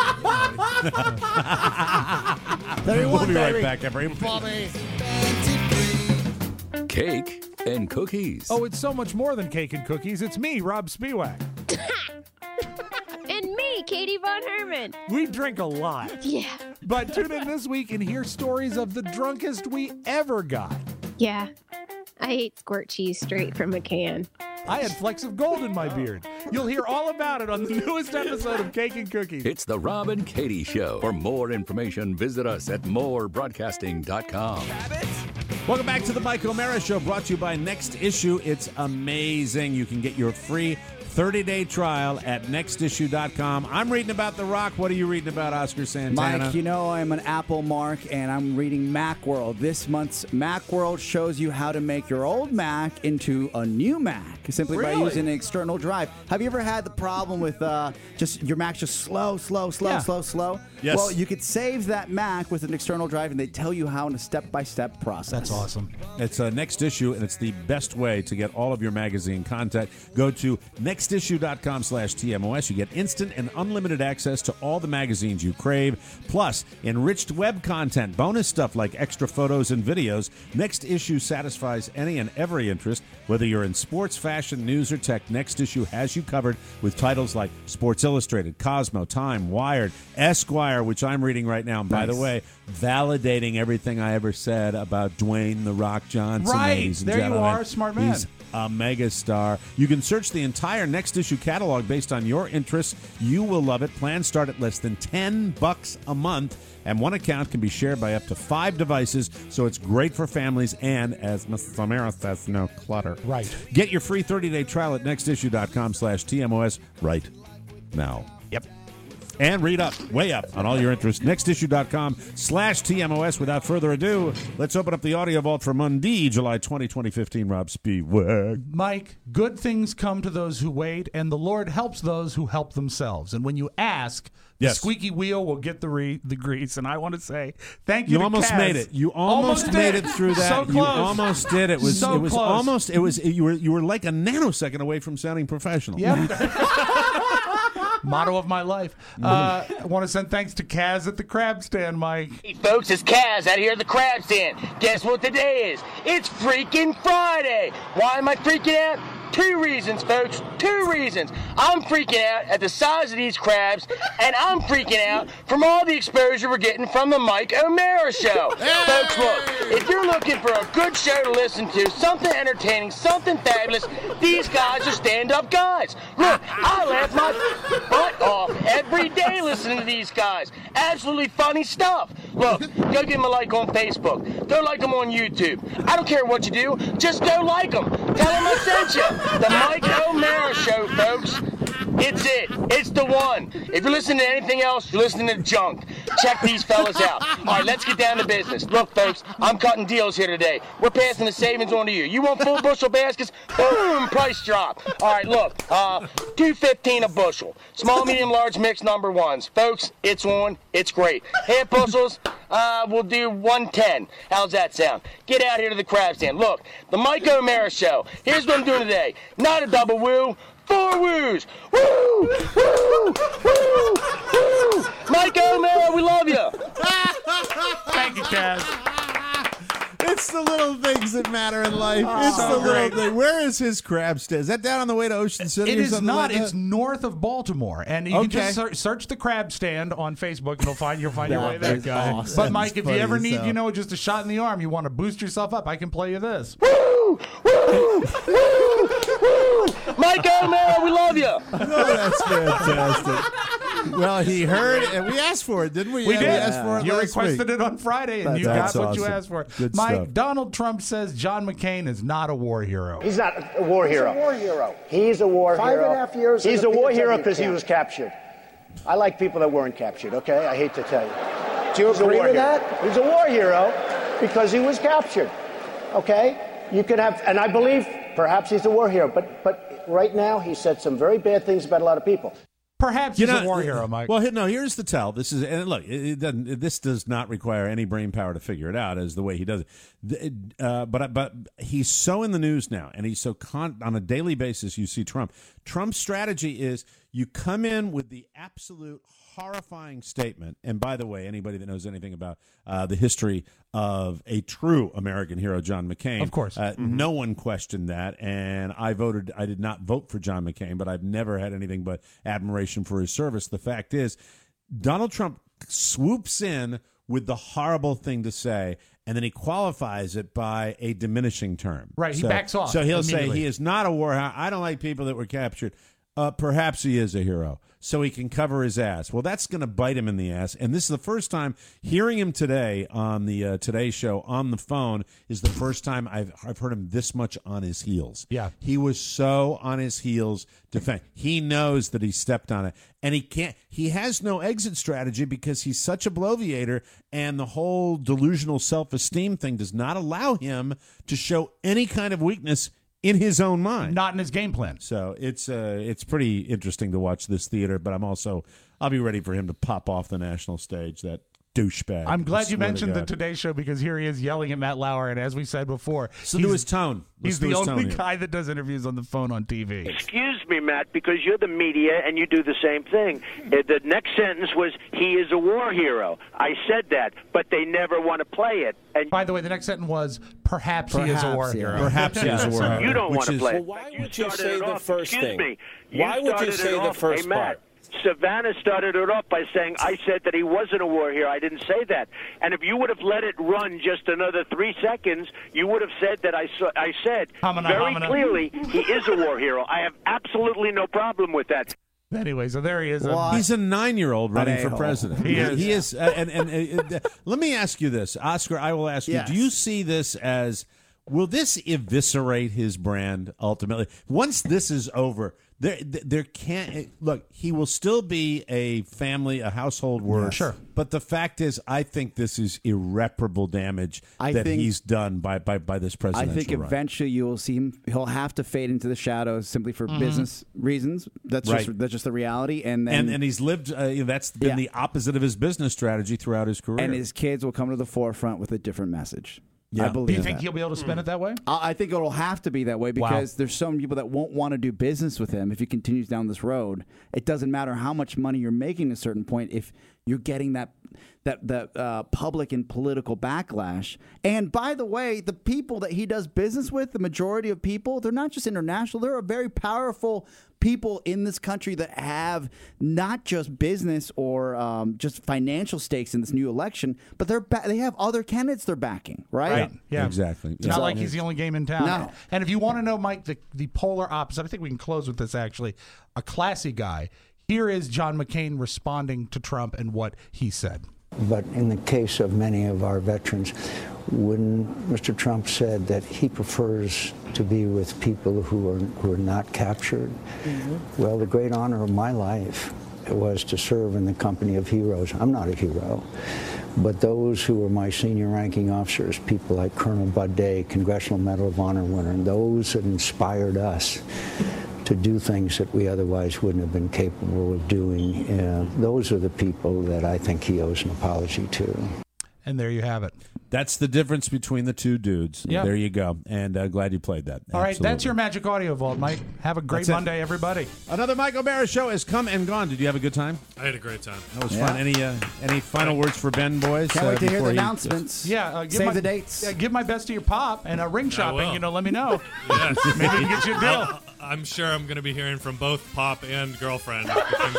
was There you We'll want, be right baby. back, everybody. Cake and cookies. Oh, it's so much more than cake and cookies. It's me, Rob Spiewak. And me, Katie Von Herman. We drink a lot. Yeah. But tune in this week and hear stories of the drunkest we ever got. Yeah. I ate squirt cheese straight from a can. I had flecks of gold in my beard. You'll hear all about it on the newest episode of Cake and Cookies. It's the Rob and Katie Show. For more information, visit us at more broadcasting dot com. Welcome back to the Mike O'Mara Show, brought to you by Next Issue. It's amazing. You can get your free thirty-day trial at next issue dot com. I'm reading about The Rock. What are you reading about, Oscar Santana? Mike, you know I'm an Apple mark, and I'm reading Macworld. This month's Macworld shows you how to make your old Mac into a new Mac simply by Really? using an external drive. Have you ever had the problem with uh, just your Mac's just slow, slow, slow, Yeah. slow, slow? Yes. Well, you could save that Mac with an external drive, and they tell you how in a step-by-step process. That's awesome. It's a Next Issue, and it's the best way to get all of your magazine content. Go to next issue dot com slash T M O S. You get instant and unlimited access to all the magazines you crave, plus enriched web content, bonus stuff like extra photos and videos. Next Issue satisfies any and every interest. Whether you're in sports, fashion, news, or tech, Next Issue has you covered with titles like Sports Illustrated, Cosmo, Time, Wired, Esquire, which I'm reading right now. And by Nice. the way, validating everything I ever said about Dwayne The Rock Johnson. Right. ladies and There you gentlemen. are, smart man. He's a megastar. You can search the entire Next Issue catalog based on your interests. You will love it. Plans start at less than ten bucks a month, and one account can be shared by up to five devices, so it's great for families and, as Miss Samara says, no clutter. Right. Get your free thirty-day trial at next issue dot com slash T M O S right now. Yep. And read up, way up on all your interests. next issue dot com slash T M O S. Without further ado, let's open up the audio vault for Monday, July twentieth, twenty fifteen. Rob Spiewak. Mike, good things come to those who wait, and the Lord helps those who help themselves. And when you ask, the Yes. squeaky wheel will get the re- the grease. And I want to say thank you You to almost Kaz. made it. You almost, Almost made did. it through that. So You close. almost did. It was. So it was close. almost. It was. You were. You were like a nanosecond away from sounding professional. Yep. Motto of my life. Uh, I want to send thanks to Kaz at the crab stand, Mike. Hey folks, it's Kaz out here at the crab stand. Guess what today is? It's freaking Friday. Why am I freaking out? Two reasons, folks. Two reasons. I'm freaking out at the size of these crabs, and I'm freaking out from all the exposure we're getting from the Mike O'Mara Show. Folks, look, if you're looking for a good show to listen to, something entertaining, something fabulous, these guys are stand-up guys. Look, I laugh my butt off every day listening to these guys. Absolutely funny stuff. Look, go give them a like on Facebook. Go like them on YouTube. I don't care what you do. Just go like them. Tell them I sent you. The Mike O'Mara Show, folks. It's it. It's the one. If you're listening to anything else, you're listening to junk. Check these fellas out. All right, let's get down to business. Look, folks, I'm cutting deals here today. We're passing the savings on to you. You want full bushel baskets? Boom, price drop. All right, look, uh, two fifteen a bushel. Small, medium, large mix number ones. Folks, it's on. It's great. Half bushels, uh, we'll do one ten. How's that sound? Get out here to the crab stand. Look, the Mike O'Mara Show. Here's what I'm doing today. Not a double woo. Four woos! Woo! Woo! Woo! Woo! Mike O'Mara, we love you! Thank you, Kaz. It's the little things that matter in life. Oh, it's so the little great. thing. Where is his crab stand? Is that down on the way to Ocean City? It or is something not. like that? It's north of Baltimore, and you Okay. can just ser- search the crab stand on Facebook, and you'll find you'll find your That way there. is awesome. But Mike, if you funny ever as need, hell. you know, just a shot in the arm, you want to boost yourself up, I can play you this. Mike O'Mara, we love you. Oh, that's fantastic. Well, he heard, and we asked for it, didn't we? We Yeah, did. We asked for it You last requested week. it on Friday, and That's- you got that's what you awesome. asked for. Good Mike, stuff. Donald Trump says John McCain is not a war hero. He's not a war hero. He's a war hero. He's a war Five hero. and a half years He's in a the war P S W hero because he camp. was captured. I like people that weren't captured, okay? I hate to tell you. Do you He's a agree war with hero. that? He's a war hero because he was captured, okay? You could have, and I believe perhaps he's a war hero, but, but right now he said some very bad things about a lot of people. Perhaps You he's know, a war hero, Mike. Well, no. Here's the tell. This is and look. It, it doesn't. It, this does not require any brain power to figure it out, as the way he does it. The- Uh, but but he's so in the news now, and he's so con- on a daily basis. You see Trump. Trump's strategy is you come in with the absolute horrifying statement. And by the way, anybody that knows anything about uh, the history of a true American hero, John McCain, Of course. uh, Mhm. no one questioned that. And I voted. I did not vote for John McCain, but I've never had anything but admiration for his service. The fact is, Donald Trump swoops in with the horrible thing to say, and then he qualifies it by a diminishing term. Right, he So- backs off So he'll say immediately. he is not a war hero. I don't like people that were captured. Uh, perhaps he is a hero, so he can cover his ass. Well, that's going to bite him in the ass. And this is the first time hearing him today on the uh, Today Show on the phone is the first time I've I've heard him this much on his heels. Yeah. He was so on his heels defend. He knows that he stepped on it, and he can't. He has no exit strategy because he's such a bloviator, and the whole delusional self-esteem thing does not allow him to show any kind of weakness in his own mind, not in his game plan. So it's uh, it's pretty interesting to watch this theater, but I'm also I'll be ready for him to pop off the national stage. That douchebag. I'm I glad you swear to mentioned the God. Today Show because here he is yelling at Matt Lauer, and as we said before, Listen to his tone. He's Listen to the his only tone here. guy that does interviews on the phone on T V. Excuse me, Matt, because you're the media and you do the same thing. Uh, The next sentence was, he is a war hero. I said that, but they never want to play it. And By the way, the next sentence was, perhaps, he is a war Perhaps, yeah. hero. Perhaps he is a war hero. you don't which want to is- play Well, it. why You would you started say it the off- first excuse thing? Me. Why would you started say it the off- first hey, Matt, part? Savannah started it off by saying, I said that he wasn't a war hero. I didn't say that. And if you would have let it run just another three seconds, you would have said that I, saw, I said Homina, very homina. clearly he is a war hero. I have absolutely no problem with that. Anyway, so there he is. Um, He's a nine-year-old running for a-hole. president. He is. He is. Uh, and and uh, uh, let me ask you this, Oscar. I will ask you: Yes. do you see this as? Will this eviscerate his brand ultimately? Once this is over, there there can't look. He will still be a family, a household word. Yes. Sure. But the fact is, I think this is irreparable damage I that think- he's done by by, by this I presidential think run. eventually you will see him. He'll have to fade into the shadows simply for Mhm. business reasons. That's Right. just that's just the reality. And then and and he's lived. Uh, you know, that's been Yeah. the opposite of his business strategy throughout his career. and his kids will come to the forefront with a different message. Yeah. I believe Do you think that. he'll be able to spin it that way? I I think it'll have to be that way Wow. because there's so many people that won't want to do business with him if he continues down this road. It doesn't matter how much money you're making at a certain point if you're getting that that that uh, public and political backlash. And by the way, the people that he does business with, the majority of people, they're not just international. There are very powerful people in this country that have not just business or um, just financial stakes in this new election, but they're ba- they have other candidates they're backing, right? Right. Yeah. Exactly. It's not like he's the only game in town. No. And if you want to know, Mike, the, the polar opposite, I think we can close with this actually. A classy guy. Here is John McCain responding to Trump and what he said. But in the case of many of our veterans, when Mister Trump said that he prefers to be with people who are, who are not captured, well, the great honor of my life was to serve in the company of heroes. I'm not a hero, but those who were my senior ranking officers, people like Colonel Bud Day, Congressional Medal of Honor winner, and those that inspired us to do things that we otherwise wouldn't have been capable of doing. Uh, those are the people that I think he owes an apology to. And there you have it. That's the difference between the two dudes. Yep. There you go. And uh, glad you played that. All right, Absolutely. that's your Magic Audio Vault, Mike. Have a great That's it. Monday, everybody. Another Mike O'Mara show has come and gone. Did you have a good time? I had a great time. That was Yeah. fun. Any uh, any final words for Ben, boys? Can't uh, wait to hear before the he- announcements. Yeah, uh, give Save my, the dates. Yeah, give my best to your pop and uh, ring shopping. will. You know, let me know. Yes. Maybe we can get you a deal. I'll- I'm sure I'm going to be hearing from both Pop and Girlfriend the things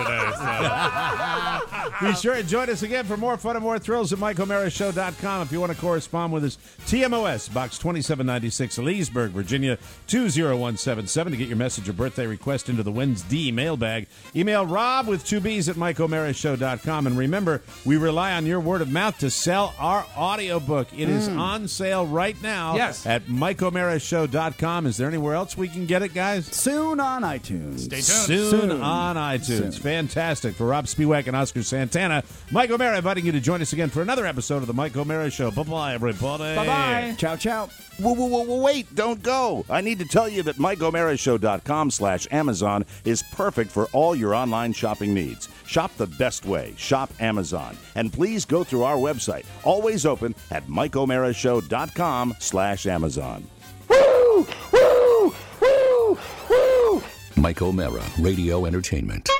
I said today. So. Be sure to join us again for more fun and more thrills at Mike O'Mara Show dot com. If you want to correspond with us, T M O S, Box twenty-seven ninety-six, Leesburg, Virginia, two zero one seven seven. To get your message or birthday request into the Wednesday mailbag, email Rob with two B's at Mike O'Mara Show dot com. And remember, we rely on your word of mouth to sell our audiobook. It is Mm. on sale right now Yes. at Mike O'Mara Show dot com. Is there anywhere else we can get it, guys? Soon on iTunes. Stay tuned. Soon, Soon. on iTunes. Soon. Fantastic. For Rob Spiewak and Oscar Santana, Mike O'Mara inviting you to join us again for another episode of the Mike O'Mara Show. Bye-bye, everybody. Bye-bye. Ciao, ciao. Whoa, whoa, whoa, whoa, wait, don't go. I need to tell you that Mike O'Mara Show dot com slash Amazon is perfect for all your online shopping needs. Shop the best way. Shop Amazon. And please go through our website, always open at Mike O'Mara Show dot com slash Amazon. Mike O'Mara, Radio Entertainment.